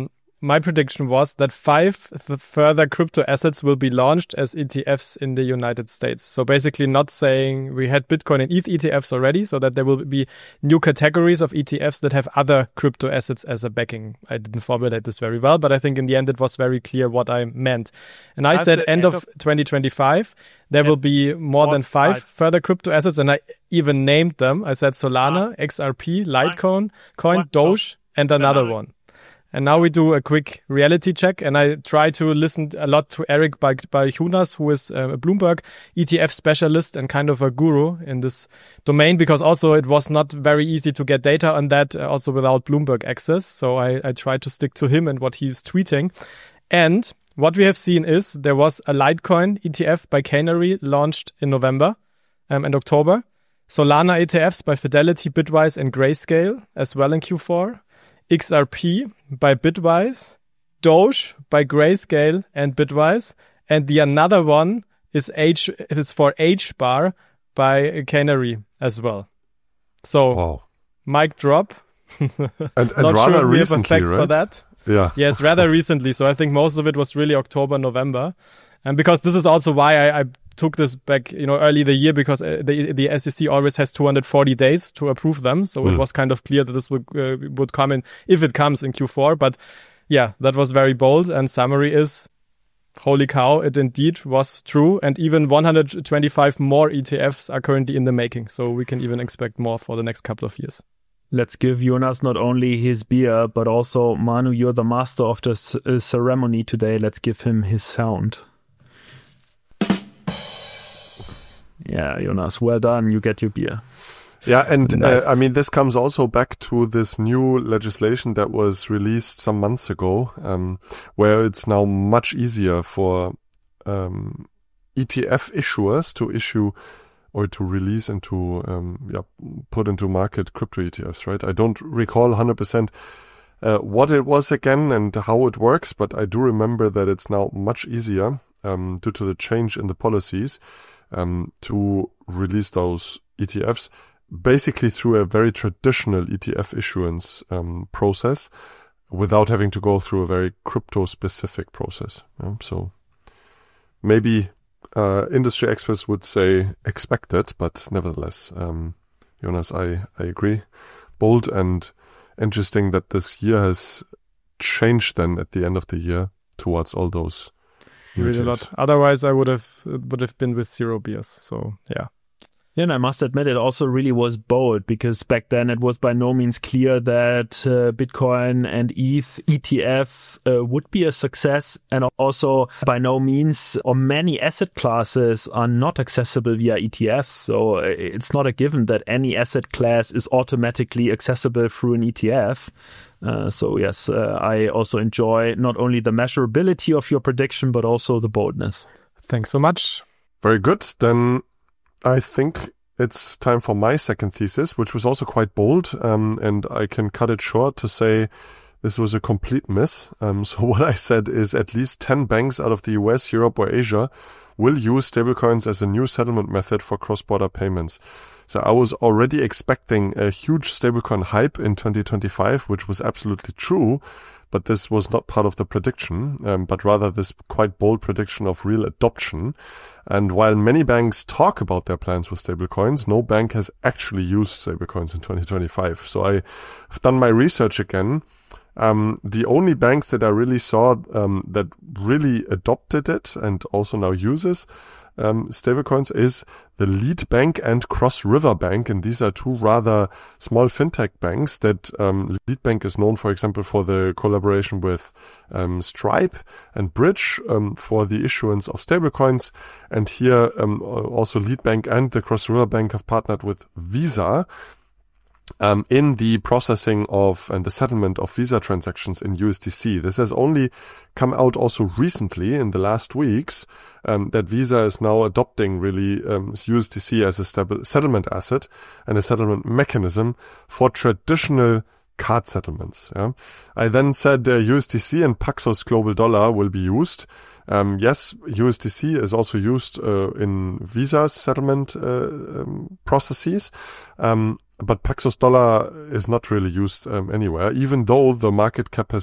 my prediction was that 5 further crypto assets will be launched as ETFs in the United States. So basically not saying we had Bitcoin and ETH ETFs already, so that there will be new categories of ETFs that have other crypto assets as a backing. I didn't formulate this very well, but I think in the end it was very clear what I meant. And I said end of 2025, there will be more than 5 further crypto assets, and I even named them. I said Solana, XRP, Litecoin, Doge, and another one. And now we do a quick reality check, and I try to listen a lot to Eric Balchunas, who is a Bloomberg ETF specialist and kind of a guru in this domain, because also it was not very easy to get data on that, also without Bloomberg access. So I try to stick to him and what he's tweeting. And what we have seen is there was a Litecoin ETF by Canary launched in November and October. Solana ETFs by Fidelity, Bitwise, and Grayscale as well in Q4. XRP by Bitwise, Doge by Grayscale and Bitwise, and the another one is for HBAR by Canary as well. So, mic drop. and rather sure recently, right? For that. Yeah. Yes, rather recently. So I think most of it was really October, November. And because this is also why I took this back, early the year, because the SEC always has 240 days to approve them. So it was kind of clear that this would come in, if it comes in Q4. But yeah, that was very bold. And summary is, holy cow, it indeed was true. And even 125 more ETFs are currently in the making. So we can even expect more for the next couple of years. Let's give Jonas not only his beer, but also, Manu, you're the master of the ceremony today. Let's give him his sound. Yeah, Jonas, well done. You get your beer. Yeah, and Nice. this comes also back to this new legislation that was released some months ago, where it's now much easier for ETF issuers to issue or to release and to put into market crypto ETFs, right? I don't recall 100% what it was again and how it works, but I do remember that it's now much easier due to the change in the policies to release those ETFs, basically through a very traditional ETF issuance process without having to go through a very crypto-specific process. So maybe industry experts would say expected, but nevertheless, Jonas, I agree. Bold and interesting that this year has changed then at the end of the year towards all those Really a lot. Otherwise, I would have been with 0 beers. So yeah. Yeah, and I must admit, it also really was bold, because back then it was by no means clear that Bitcoin and ETH ETFs would be a success, and also by no means, or many asset classes are not accessible via ETFs. So it's not a given that any asset class is automatically accessible through an ETF. So yes, I also enjoy not only the measurability of your prediction, but also the boldness. Thanks so much. Very good. Then I think it's time for my second thesis, which was also quite bold, and I can cut it short to say this was a complete miss. So what I said is at least 10 banks out of the US, Europe, or Asia will use stablecoins as a new settlement method for cross-border payments. So I was already expecting a huge stablecoin hype in 2025, which was absolutely true, but this was not part of the prediction, but rather this quite bold prediction of real adoption. And while many banks talk about their plans with stablecoins, no bank has actually used stablecoins in 2025. So I've done my research again. The only banks that I really saw that really adopted it and also now uses stablecoins is the Lead Bank and Cross River Bank, and these are two rather small fintech banks that Lead Bank is known, for example, for the collaboration with Stripe and Bridge for the issuance of stablecoins, and here also Lead Bank and the Cross River Bank have partnered with Visa in the processing of and the settlement of Visa transactions in USDC. This has only come out also recently in the last weeks, that Visa is now adopting really USDC as a settlement asset and a settlement mechanism for traditional card settlements. Yeah. I then said USDC and Paxos Global Dollar will be used. Yes, USDC is also used in Visa's settlement processes. But Paxos Dollar is not really used anywhere, even though the market cap has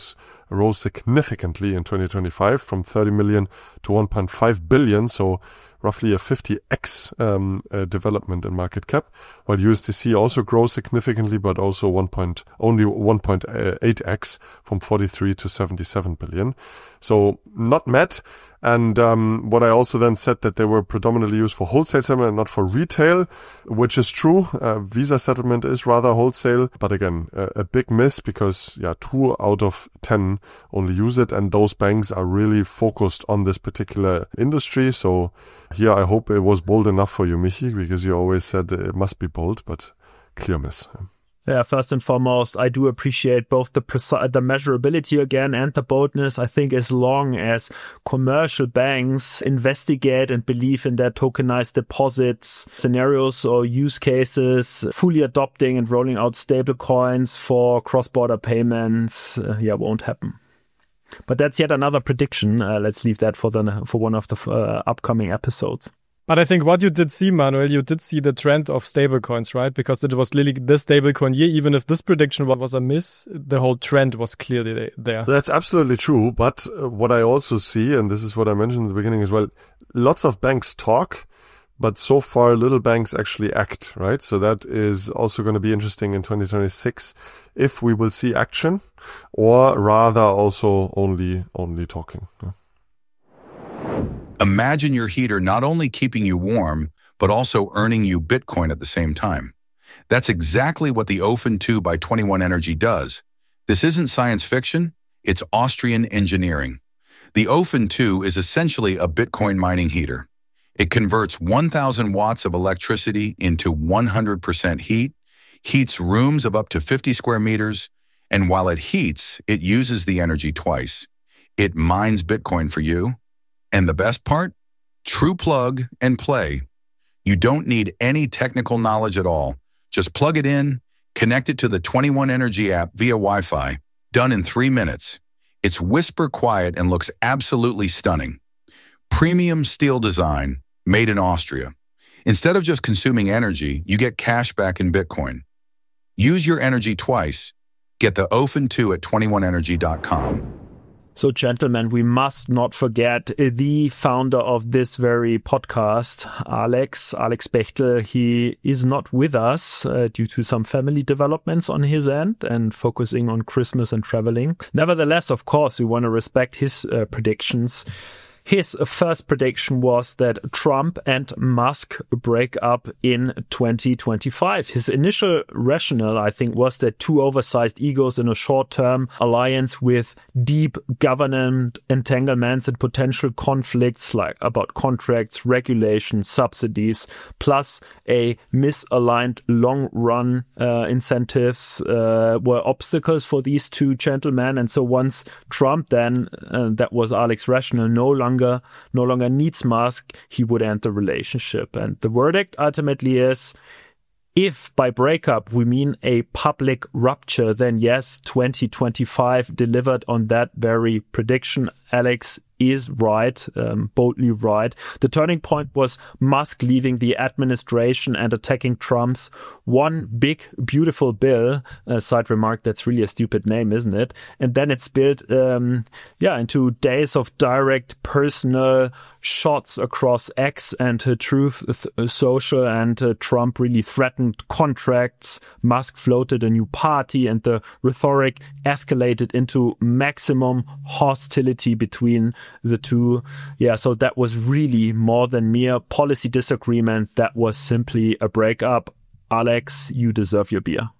rose significantly in 2025 from 30 million to 1.5 billion. So roughly a 50x development in market cap, while USDC also grows significantly, but also only 1.8x from 43 to 77 billion. So not met. And what I also then said that they were predominantly used for wholesale settlement, not for retail, which is true. Visa settlement is rather wholesale, but again, a big miss because 2 out of 10 only use it, and those banks are really focused on this particular industry. So here I hope it was bold enough for you, Michi, because you always said it must be bold, but clear miss. Yeah, first and foremost, I do appreciate both the measurability again and the boldness. I think as long as commercial banks investigate and believe in their tokenized deposits, scenarios or use cases, fully adopting and rolling out stable coins for cross-border payments, won't happen. But that's yet another prediction. Let's leave that for one of the upcoming episodes. But I think what you did see, Manuel, you did see the trend of stablecoins, right? Because it was literally this stablecoin year. Even if this prediction was a miss, the whole trend was clearly there. That's absolutely true. But what I also see, and this is what I mentioned in the beginning as well, lots of banks talk, but so far little banks actually act, right? So that is also going to be interesting in 2026 if we will see action, or rather also only talking. Yeah. Imagine your heater not only keeping you warm, but also earning you Bitcoin at the same time. That's exactly what the Ofen 2 by 21 Energy does. This isn't science fiction, it's Austrian engineering. The Ofen 2 is essentially a Bitcoin mining heater. It converts 1,000 watts of electricity into 100% heat, heats rooms of up to 50 square meters, and while it heats, it uses the energy twice. It mines Bitcoin for you. And the best part? True plug and play. You don't need any technical knowledge at all. Just plug it in, connect it to the 21 Energy app via Wi-Fi. Done in 3 minutes. It's whisper quiet and looks absolutely stunning. Premium steel design, made in Austria. Instead of just consuming energy, you get cash back in Bitcoin. Use your energy twice. Get the Ofen 2 at 21energy.com. So, gentlemen, we must not forget the founder of this very podcast, Alex Bechtel. He is not with us due to some family developments on his end and focusing on Christmas and traveling. Nevertheless, of course, we want to respect his predictions. His first prediction was that Trump and Musk break up in 2025. His initial rationale, I think, was that two oversized egos in a short-term alliance with deep government entanglements and potential conflicts like about contracts, regulations, subsidies, plus a misaligned long-run incentives were obstacles for these two gentlemen. And so once Trump then, that was Alex's rationale, no longer needs Musk, he would end the relationship. And the verdict ultimately is, if by breakup we mean a public rupture, then yes, 2025 delivered on that very prediction. Alex is right, boldly right. The turning point was Musk leaving the administration and attacking Trump's one big, beautiful bill. Side remark, that's really a stupid name, isn't it? And then it's built, into days of direct personal shots across X and Truth Social, and Trump really threatened contracts. Musk floated a new party, and the rhetoric escalated into maximum hostility between the two. Yeah, so that was really more than mere policy disagreement. That was simply a breakup. Alex, you deserve your beer.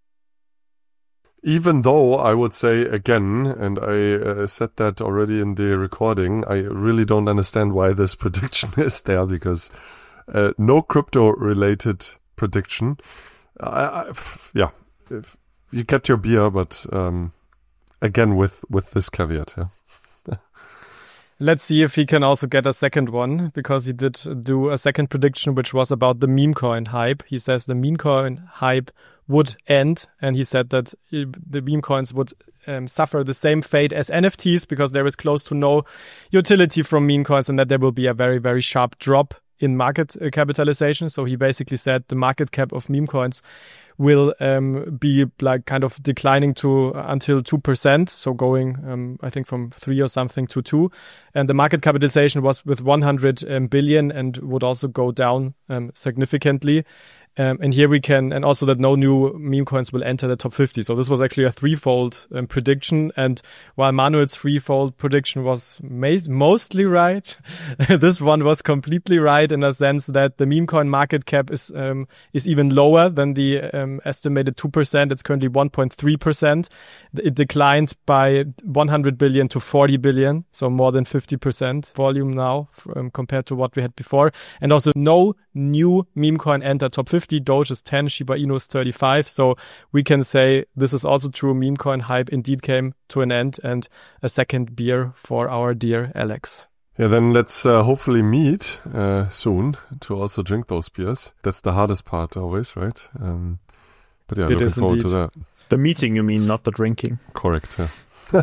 Even though I would say again, and I said that already in the recording, I really don't understand why this prediction is there, because no crypto-related prediction. You get your beer, but again with this caveat. Yeah. Let's see if he can also get a second one, because he did do a second prediction, which was about the meme coin hype. He says the meme coin hype would end, and he said that the meme coins would suffer the same fate as NFTs, because there is close to no utility from meme coins, and that there will be a very, very sharp drop in market capitalization. So he basically said the market cap of meme coins will be like kind of declining to until 2%. So going, I think from 3 or something to 2. And the market capitalization was with 100 billion and would also go down significantly. And here we can, and also that no new meme coins will enter the top 50. So this was actually a threefold prediction. And while Manuel's threefold prediction was mostly right, this one was completely right in a sense that the meme coin market cap is even lower than the estimated 2%. It's currently 1.3%. It declined by 100 billion to 40 billion. So more than 50% volume now compared to what we had before. And also no new meme coin enter top 50. Doge is 10, Shiba Inu is 35. So we can say this is also true. Meme coin hype indeed came to an end, and a second beer for our dear Alex. Yeah, then let's hopefully meet soon to also drink those beers. That's the hardest part always, right? But yeah, looking forward to that. The meeting, you mean, not the drinking. Correct, yeah.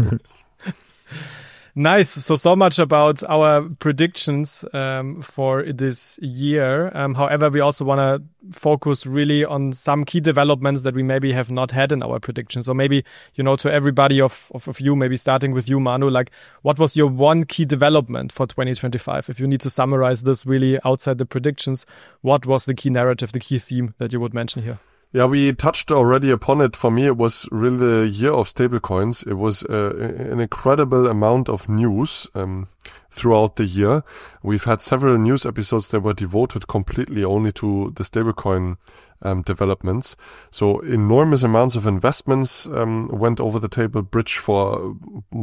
Nice. So much about our predictions for this year. However, we also want to focus really on some key developments that we maybe have not had in our predictions. So maybe, to everybody of you, maybe starting with you, Manu, like what was your one key development for 2025? If you need to summarize this really outside the predictions, what was the key narrative, the key theme that you would mention here? Yeah, we touched already upon it. For me, it was really the year of stablecoins. It was an incredible amount of news throughout the year. We've had several news episodes that were devoted completely only to the stablecoin developments. So enormous amounts of investments went over the table. Bridge was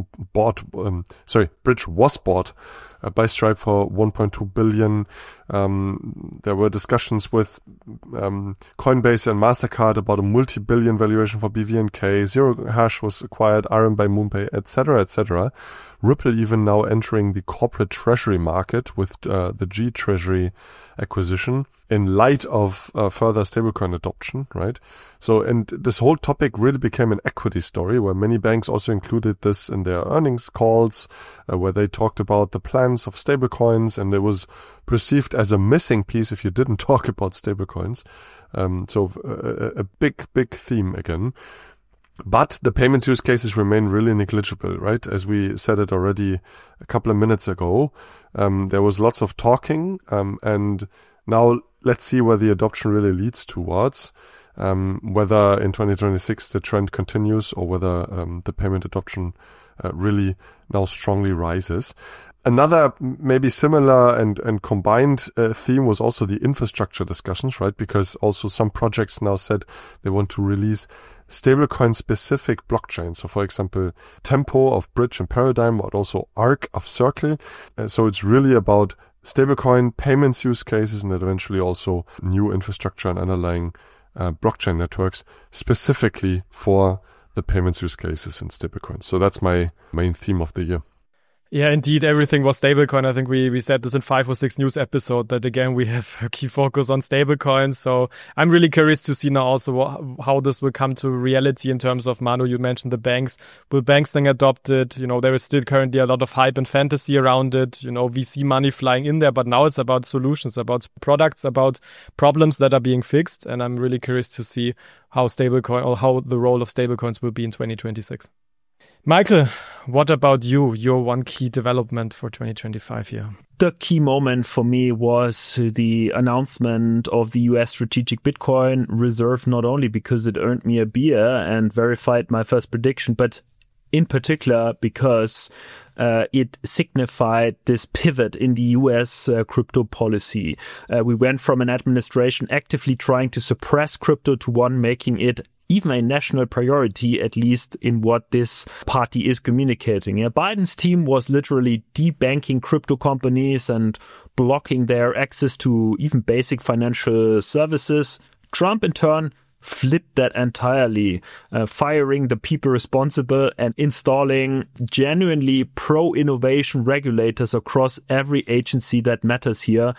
bought by Stripe for 1.2 billion. There were discussions with Coinbase and MasterCard about a multi-billion valuation for BVNK. Zero Hash was acquired, ARM by MoonPay, etc., etc. Ripple even now entering the corporate treasury market with the G Treasury acquisition in light of further stablecoin adoption, right? So, and this whole topic really became an equity story where many banks also included this in their earnings calls, where they talked about the plans of stablecoins, and it was perceived as a missing piece if you didn't talk about stablecoins. So a big theme again. But the payments use cases remain really negligible, right? As we said it already a couple of minutes ago, there was lots of talking, and now let's see where the adoption really leads towards, whether in 2026 the trend continues or whether the payment adoption really now strongly rises. Another maybe similar and combined theme was also the infrastructure discussions, right? Because also some projects now said they want to release stablecoin specific blockchains. So for example, Tempo of Bridge and Paradigm, but also Arc of Circle. So it's really about stablecoin payments use cases and eventually also new infrastructure and underlying blockchain networks specifically for the payments use cases in stablecoins. So that's my main theme of the year. Yeah, indeed, everything was stablecoin. I think we said this in 5 or 6 news episodes that again we have a key focus on stablecoins. So I'm really curious to see now also how this will come to reality in terms of, Manu, you mentioned the banks. Will banks then adopt it? There is still currently a lot of hype and fantasy around it. VC money flying in there, but now it's about solutions, about products, about problems that are being fixed. And I'm really curious to see how stablecoin or how the role of stablecoins will be in 2026. Michael, what about you? Your one key development for 2025 here? The key moment for me was the announcement of the US strategic Bitcoin reserve, not only because it earned me a beer and verified my first prediction, but in particular because it signified this pivot in the US crypto policy. We went from an administration actively trying to suppress crypto to one making it even a national priority, at least in what this party is communicating. Biden's team was literally debanking crypto companies and blocking their access to even basic financial services. Trump, in turn, flipped that entirely, firing the people responsible and installing genuinely pro-innovation regulators across every agency that matters here.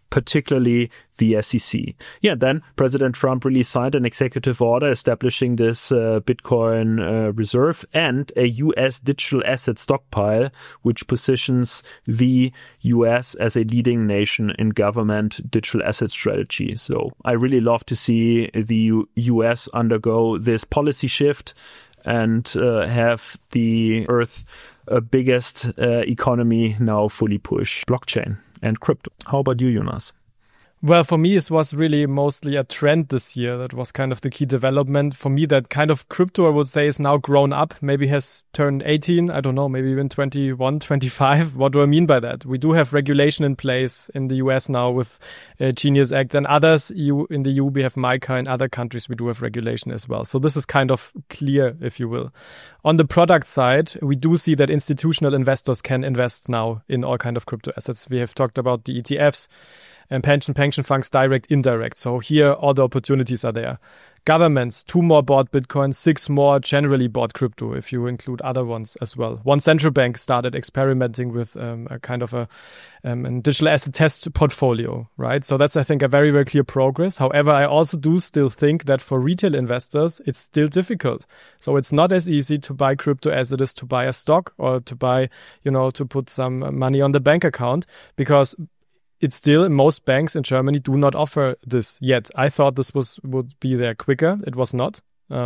particularly the SEC. Yeah, then President Trump really signed an executive order establishing this Bitcoin reserve and a U.S. digital asset stockpile, which positions the U.S. as a leading nation in government digital asset strategy. So I really love to see the U.S. undergo this policy shift and have the Earth's biggest economy now fully push blockchain and crypto. How about you, Jonas? Well, for me, it was really mostly a trend this year. That was kind of the key development. For me, that kind of crypto, I would say, is now grown up, maybe has turned 18. I don't know, maybe even 21, 25. What do I mean by that? We do have regulation in place in the US now with Genius Act and others. In the EU, we have MiCA. In other countries, we do have regulation as well. So this is kind of clear, if you will. On the product side, we do see that institutional investors can invest now in all kind of crypto assets. We have talked about the ETFs and pension funds, direct, indirect. So here, all the opportunities are there. Governments, 2 more bought Bitcoin, 6 more generally bought crypto, if you include other ones as well. One central bank started experimenting with a kind of a digital asset test portfolio, right? So that's, I think, a very, very clear progress. However, I also do still think that for retail investors, it's still difficult. So it's not as easy to buy crypto as it is to buy a stock or to buy, to put some money on the bank account, because it's still, most banks in Germany do not offer this yet. I thought this would be there quicker. It was not.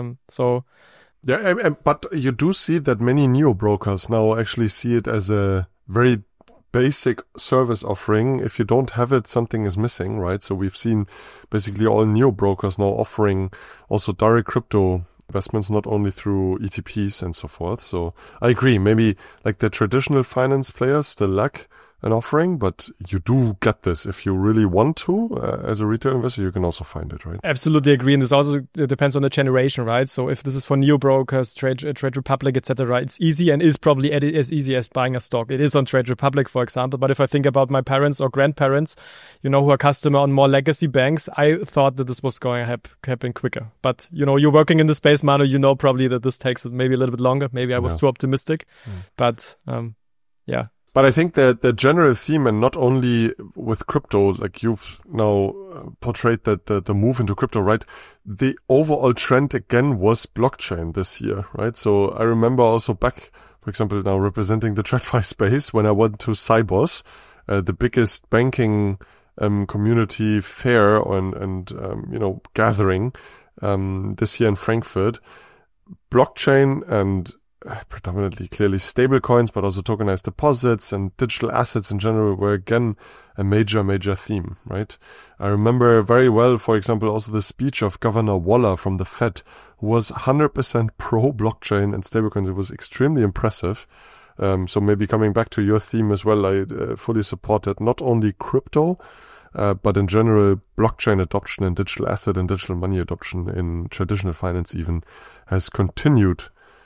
Yeah, but you do see that many neo-brokers now actually see it as a very basic service offering. If you don't have it, something is missing, right? So we've seen basically all neo-brokers now offering also direct crypto investments, not only through ETPs and so forth. So I agree. Maybe like the traditional finance players still lack an offering, but you do get this if you really want to. As a retail investor, you can also find it, right? Absolutely agree. And this also depends on the generation, right? So if this is for neo brokers, Trade Republic, etc., it's easy and is probably as easy as buying a stock. It is on Trade Republic, for example. But if I think about my parents or grandparents, who are customer on more legacy banks, I thought that this was going to happen quicker. But, you're working in the space, Manu, probably that this takes maybe a little bit longer. Maybe I was too optimistic. But, yeah. But I think that the general theme, and not only with crypto, like you've now portrayed that the move into crypto, right? The overall trend again was blockchain this year, right? So I remember also back, for example, now representing the TradFi space, when I went to Sibos, the biggest banking community fair and gathering this year in Frankfurt. Blockchain and predominantly clearly stable coins, but also tokenized deposits and digital assets in general were again a major theme, right? I remember very well, for example, also the speech of Governor Waller from the Fed, who was 100% pro blockchain and stablecoins. It was extremely impressive. So maybe coming back to your theme as well, I fully support that. Not only crypto, but in general, blockchain adoption and digital asset and digital money adoption in traditional finance even has continued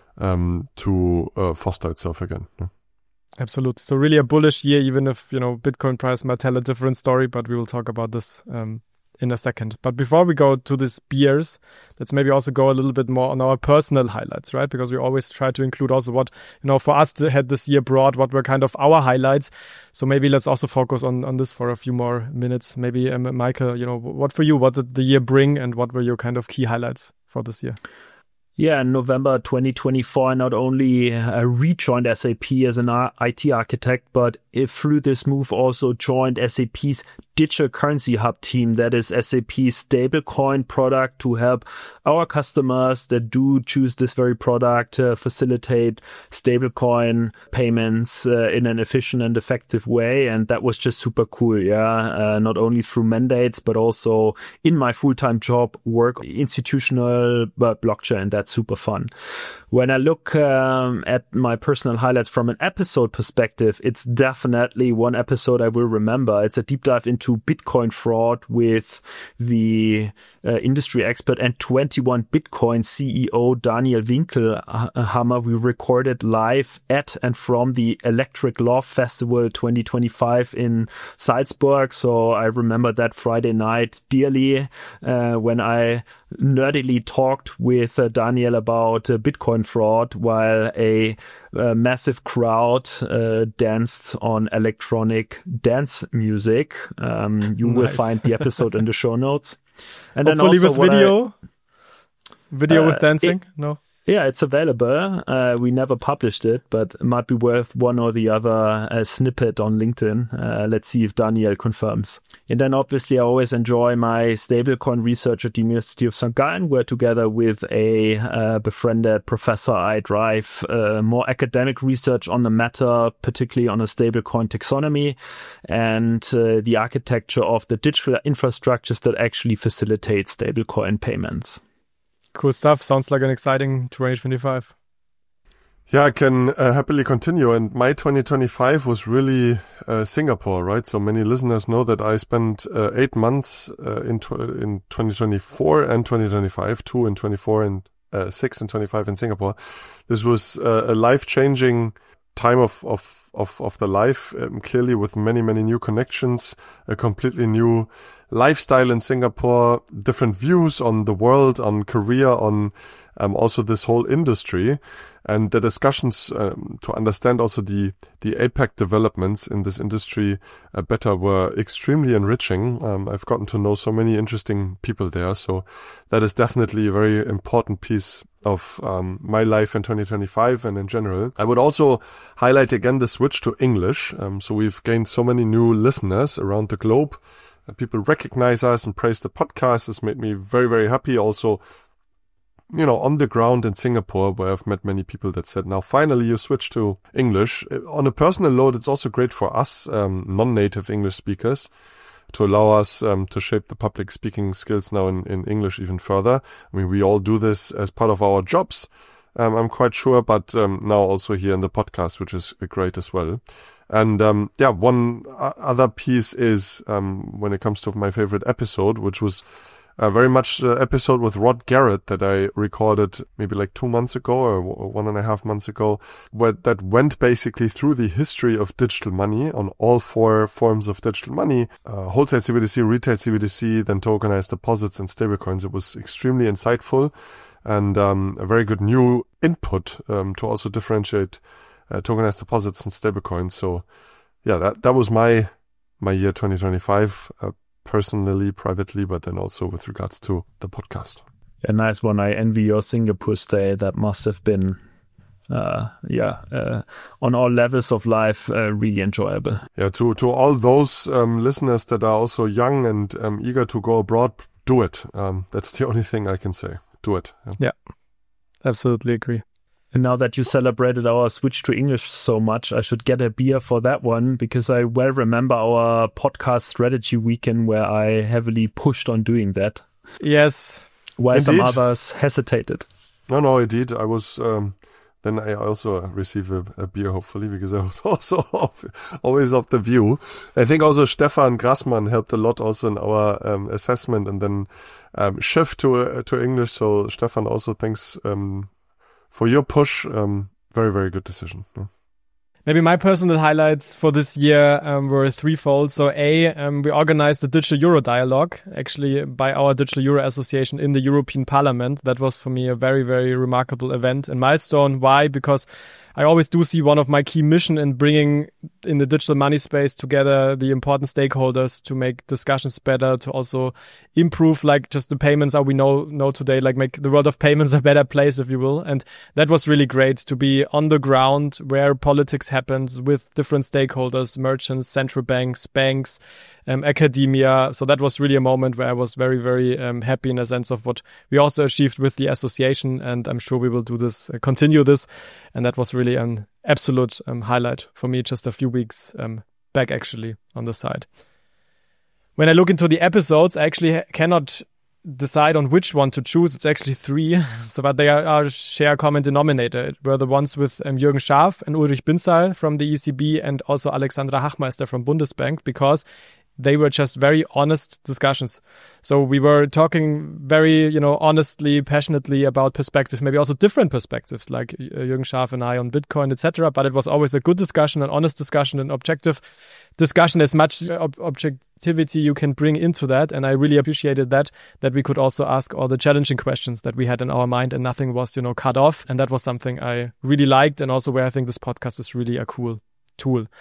to foster itself again. Yeah. Absolutely. So really a bullish year, even if, Bitcoin price might tell a different story, but we will talk about this in a second. But before we go to these beers, let's maybe also go a little bit more on our personal highlights, right? Because we always try to include also what, for us had this year brought, what were kind of our highlights. So maybe let's also focus on this for a few more minutes. Maybe, Michael, what for you, what did the year bring and what were your kind of key highlights for this year? Yeah, in November 2024, I not only rejoined SAP as an IT architect, but through this move also joined SAP's Digital Currency Hub team, that is SAP's stablecoin product, to help our customers that do choose this very product facilitate stablecoin payments in an efficient and effective way. And that was just super cool. Yeah, not only through mandates, but also in my full-time job work, institutional blockchain. That's super fun. When I look at my personal highlights from an episode perspective, it's definitely one episode I will remember. It's a deep dive into Bitcoin fraud with the industry expert and 21 Bitcoin CEO Daniel Winkelhammer. We recorded live at and from the Electric Love Festival 2025 in Salzburg. So I remember that Friday night dearly when I nerdily talked with Daniel about Bitcoin fraud while a massive crowd danced on electronic dance music. You will find the episode in the show notes. And hopefully then also with video with dancing. No. Yeah, it's available. We never published it, but it might be worth one or the other snippet on LinkedIn. Let's see if Daniel confirms. And then obviously I always enjoy my stablecoin research at the University of St. Gallen, where together with a befriended professor, I drive more academic research on the matter, particularly on a stablecoin taxonomy and the architecture of the digital infrastructures that actually facilitate stablecoin payments. Cool stuff. Sounds like an exciting 2025. Yeah, I can happily continue. And my 2025 was really Singapore, right? So many listeners know that I spent 8 months in 2024 and 2025, 2 in 24 and 6 in 25 in Singapore. This was a life-changing time of the life, clearly with many, many new connections, a completely new lifestyle in Singapore, different views on the world, on Korea, on also this whole industry, and the discussions to understand also the APAC developments in this industry better were extremely enriching. I've gotten to know so many interesting people there, so that is definitely a very important piece of my life in 2025 and in general. I would also highlight again the switch to English. So we've gained so many new listeners around the globe. People recognize us and praise the podcast. This made me very, very happy. Also, on the ground in Singapore, where I've met many people that said, now finally you switch to English. On a personal note, it's also great for us, non-native English speakers, to allow us to shape the public speaking skills now in English even further. I mean, we all do this as part of our jobs, I'm quite sure, but now also here in the podcast, which is great as well. And one other piece is when it comes to my favorite episode, which was very much the episode with Rod Garrett that I recorded maybe like 2 months ago or 1.5 months ago, where that went basically through the history of digital money on all 4 forms of digital money, wholesale CBDC, retail CBDC, then tokenized deposits and stablecoins. It was extremely insightful and a very good new input to also differentiate tokenized deposits and stablecoins. So yeah, that was my year 2025, personally, privately, but then also with regards to the podcast. A nice one. I envy your Singapore stay. That must have been, on all levels of life, really enjoyable. Yeah, to all those listeners that are also young and eager to go abroad, do it. That's the only thing I can say. Do it. Yeah, absolutely agree. And now that you celebrated our switch to English so much, I should get a beer for that one, because I well remember our podcast strategy weekend where I heavily pushed on doing that. Yes. While Indeed. some others hesitated. No, indeed. I was, then I also receive a beer, hopefully, because I was also always of the view. I think also Stefan Grassmann helped a lot also in our assessment and then shift to English. So Stefan, also thanks for your push. Very, very good decision. Yeah. Maybe my personal highlights for this year were threefold. So we organized the Digital Euro Dialogue, actually by our Digital Euro Association in the European Parliament. That was for me a very, very remarkable event and milestone. Why? Because I always do see one of my key mission in bringing in the digital money space together the important stakeholders to make discussions better, to also improve like just the payments that we know today, like make the world of payments a better place, if you will. And that was really great to be on the ground where politics happens with different stakeholders, merchants, central banks, academia. So that was really a moment where I was very, very happy in a sense of what we also achieved with the association. And I'm sure we will do this, continue this. And that was really an absolute highlight for me just a few weeks back, actually, on the side. When I look into the episodes, I actually cannot decide on which one to choose. It's actually 3, but they are share a common denominator. It were the ones with Jürgen Scharf and Ulrich Binzal from the ECB and also Alexandra Hachmeister from Bundesbank, because they were just very honest discussions. So we were talking very, honestly, passionately about perspectives, maybe also different perspectives, like Jürgen Scharf and I on Bitcoin, etc. But it was always a good discussion, an honest discussion, an objective discussion, as much objectivity you can bring into that. And I really appreciated that we could also ask all the challenging questions that we had in our mind and nothing was, cut off. And that was something I really liked, and also where I think this podcast is really a cool tool.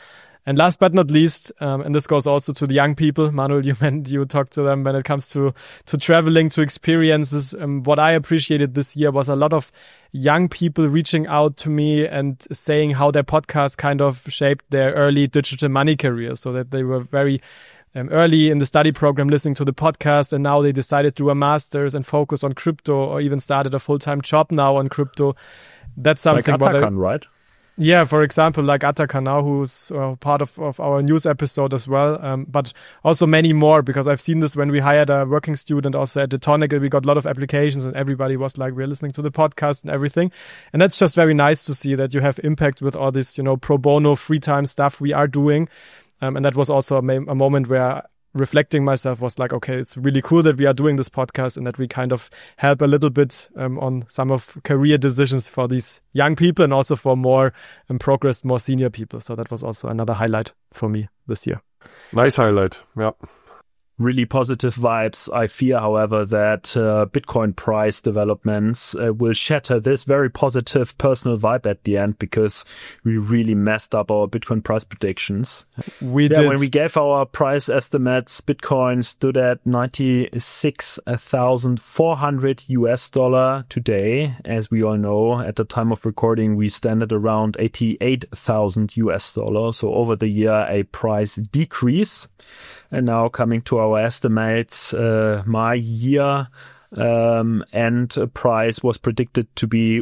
And last but not least, and this goes also to the young people, Manuel, you talked to them when it comes to traveling, to experiences. What I appreciated this year was a lot of young people reaching out to me and saying how their podcast kind of shaped their early digital money career, so that they were very early in the study program listening to the podcast, and now they decided to do a master's and focus on crypto, or even started a full-time job now on crypto. That's something. Like Atakan, right? Yeah, for example, like Atakan now, who's part of our news episode as well, but also many more, because I've seen this when we hired a working student also at the Tonical. We got a lot of applications and everybody was like, we're listening to the podcast and everything. And that's just very nice to see that you have impact with all this, pro bono free time stuff we are doing. And that was also a moment where reflecting myself was like, okay, it's really cool that we are doing this podcast and that we kind of help a little bit on some of career decisions for these young people and also for more progressed, more senior people. So that was also another highlight for me this year. Nice highlight. Yeah. Really positive vibes. I fear, however, that Bitcoin price developments will shatter this very positive personal vibe at the end, because we really messed up our Bitcoin price predictions. We did. When we gave our price estimates, Bitcoin stood at $96,400 today. As we all know, at the time of recording, we stand at around $88,000. So over the year, a price decrease. And now coming to our estimates, my year end price was predicted to be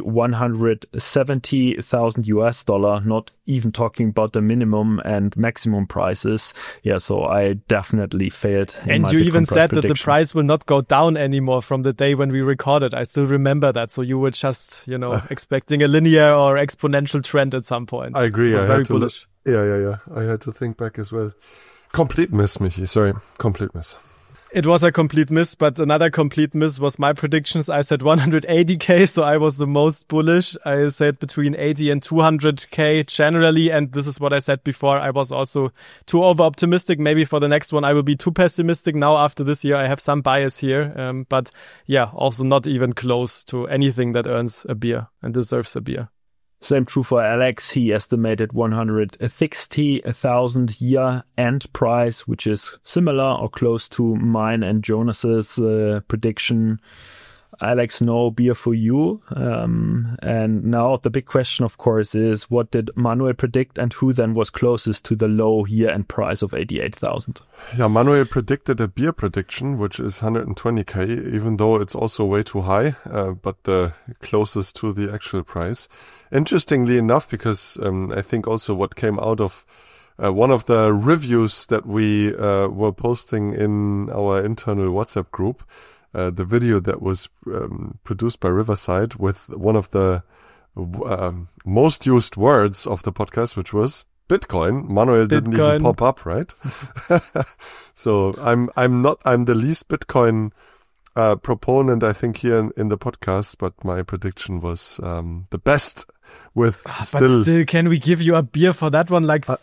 $170,000, not even talking about the minimum and maximum prices. Yeah, so I definitely failed. And you even said that the price will not go down anymore from the day when we recorded. I still remember that. So you were just, expecting a linear or exponential trend at some point. I agree. I was very bullish. Yeah. I had to think back as well. Complete miss, Michi. Sorry, complete miss. It was a complete miss, but another complete miss was my predictions. I said 180K, so I was the most bullish. I said between 80 and 200K generally, and this is what I said before. I was also too over-optimistic. Maybe for the next one I will be too pessimistic. Now after this year I have some bias here, but yeah, also not even close to anything that earns a beer and deserves a beer. Same true for Alex. He estimated 160,000 year-end price, which is similar or close to mine and Jonas's prediction. Alex, no beer for you. And now the big question, of course, is what did Manuel predict and who then was closest to the low year-end price of 88,000? Yeah, Manuel predicted a beer prediction, which is 120K, even though it's also way too high, but the closest to the actual price. Interestingly enough, because I think also what came out of one of the reviews that we were posting in our internal WhatsApp group, the video that was produced by Riverside with one of the most used words of the podcast, which was Bitcoin. Manuel didn't even pop up, right? So I'm the least Bitcoin proponent, I think, here in the podcast, but my prediction was the best with still. But still, can we give you a beer for that one? Like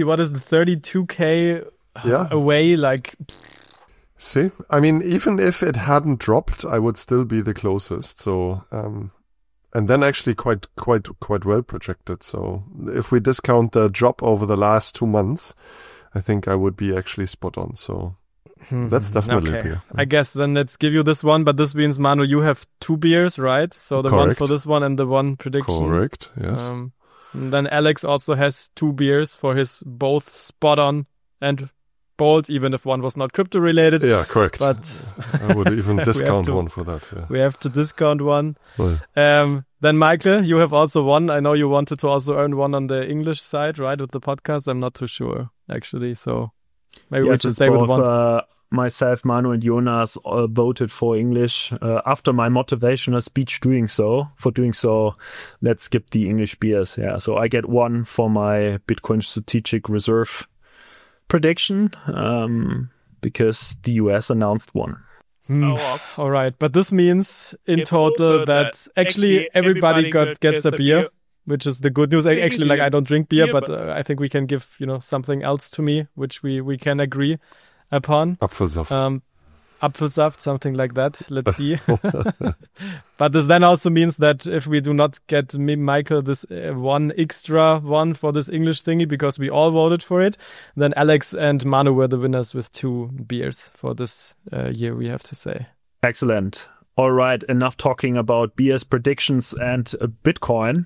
32K away? Like. See, I mean, even if it hadn't dropped, I would still be the closest. So, and then actually quite well projected. So if we discount the drop over the last 2 months, I think I would be actually spot on. So that's definitely a beer. I guess then let's give you this one. But this means, Manu, you have 2 beers, right? So the one for this one and the one prediction. Correct, yes. And then Alex also has 2 beers for his both spot on and bold, even if one was not crypto related. Yeah, correct. But I would even discount one for that. Yeah. We have to discount one. Well. Then Michael, you have also one. I know you wanted to also earn one on the English side, right, with the podcast. I'm not too sure, actually. So maybe we should stay with one. Myself, Manu, and Jonas voted for English. After my motivational speech for doing so, let's skip the English beers. Yeah, so I get one for my Bitcoin strategic reserve prediction, because the US announced one. All right, but this means in total that actually everybody gets a beer, which is the good news. Actually, like I don't drink beer, but I think we can give something else to me, which we can agree upon. Apfelsaft. Apfelsaft, something like that. Let's see. But this then also means that if we do not get Michael this one extra one for this English thingy because we all voted for it, then Alex and Manu were the winners with 2 beers for this year, we have to say. Excellent. All right, enough talking about beers, predictions, and Bitcoin.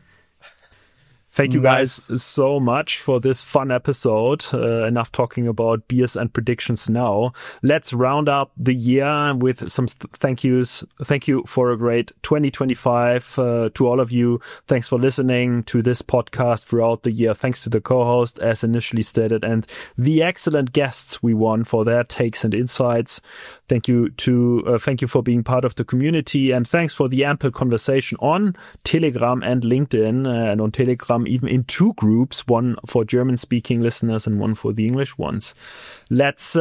Thank you guys so much for this fun episode. Enough talking about beers and predictions now. Let's round up the year with some thank yous. Thank you for a great 2025 to all of you. Thanks for listening to this podcast throughout the year. Thanks to the co-host, as initially stated, and the excellent guests we won for their takes and insights. Thank you for being part of the community, and thanks for the ample conversation on Telegram and LinkedIn, and on Telegram even in 2 groups, one for German-speaking listeners and one for the English ones. Let's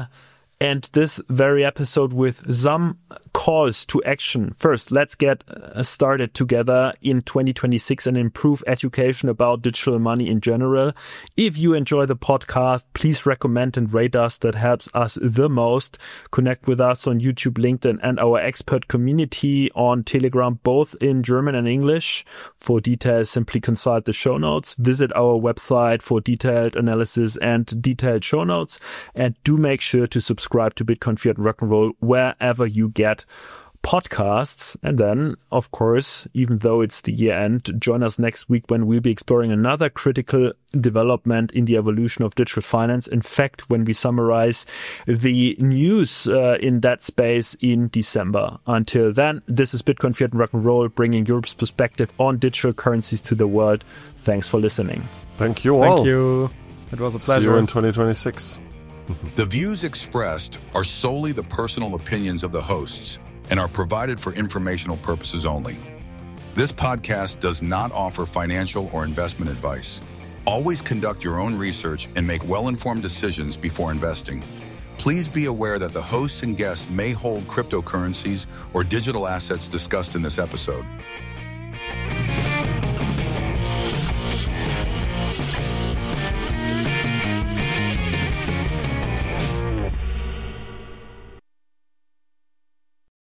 end this very episode with some calls to action. First, let's get started together in 2026 and improve education about digital money in general. If you enjoy the podcast, please recommend and rate us. That helps us the most. Connect with us on YouTube, LinkedIn, and our expert community on Telegram, both in German and English. For details, simply consult the show notes. Visit our website for detailed analysis and detailed show notes. And do make sure to subscribe to Bitcoin, Fiat, and Rock'n'Roll wherever you get podcasts. And then, of course, even though it's the year end, join us next week when we'll be exploring another critical development in the evolution of digital finance. In fact, when we summarize the news in that space in December. Until then, this is Bitcoin, Fiat, and Rock'n'Roll, bringing Europe's perspective on digital currencies to the world. Thanks for listening. Thank you all. Thank you. It was a pleasure. See you in 2026. The views expressed are solely the personal opinions of the hosts and are provided for informational purposes only. This podcast does not offer financial or investment advice. Always conduct your own research and make well-informed decisions before investing. Please be aware that the hosts and guests may hold cryptocurrencies or digital assets discussed in this episode.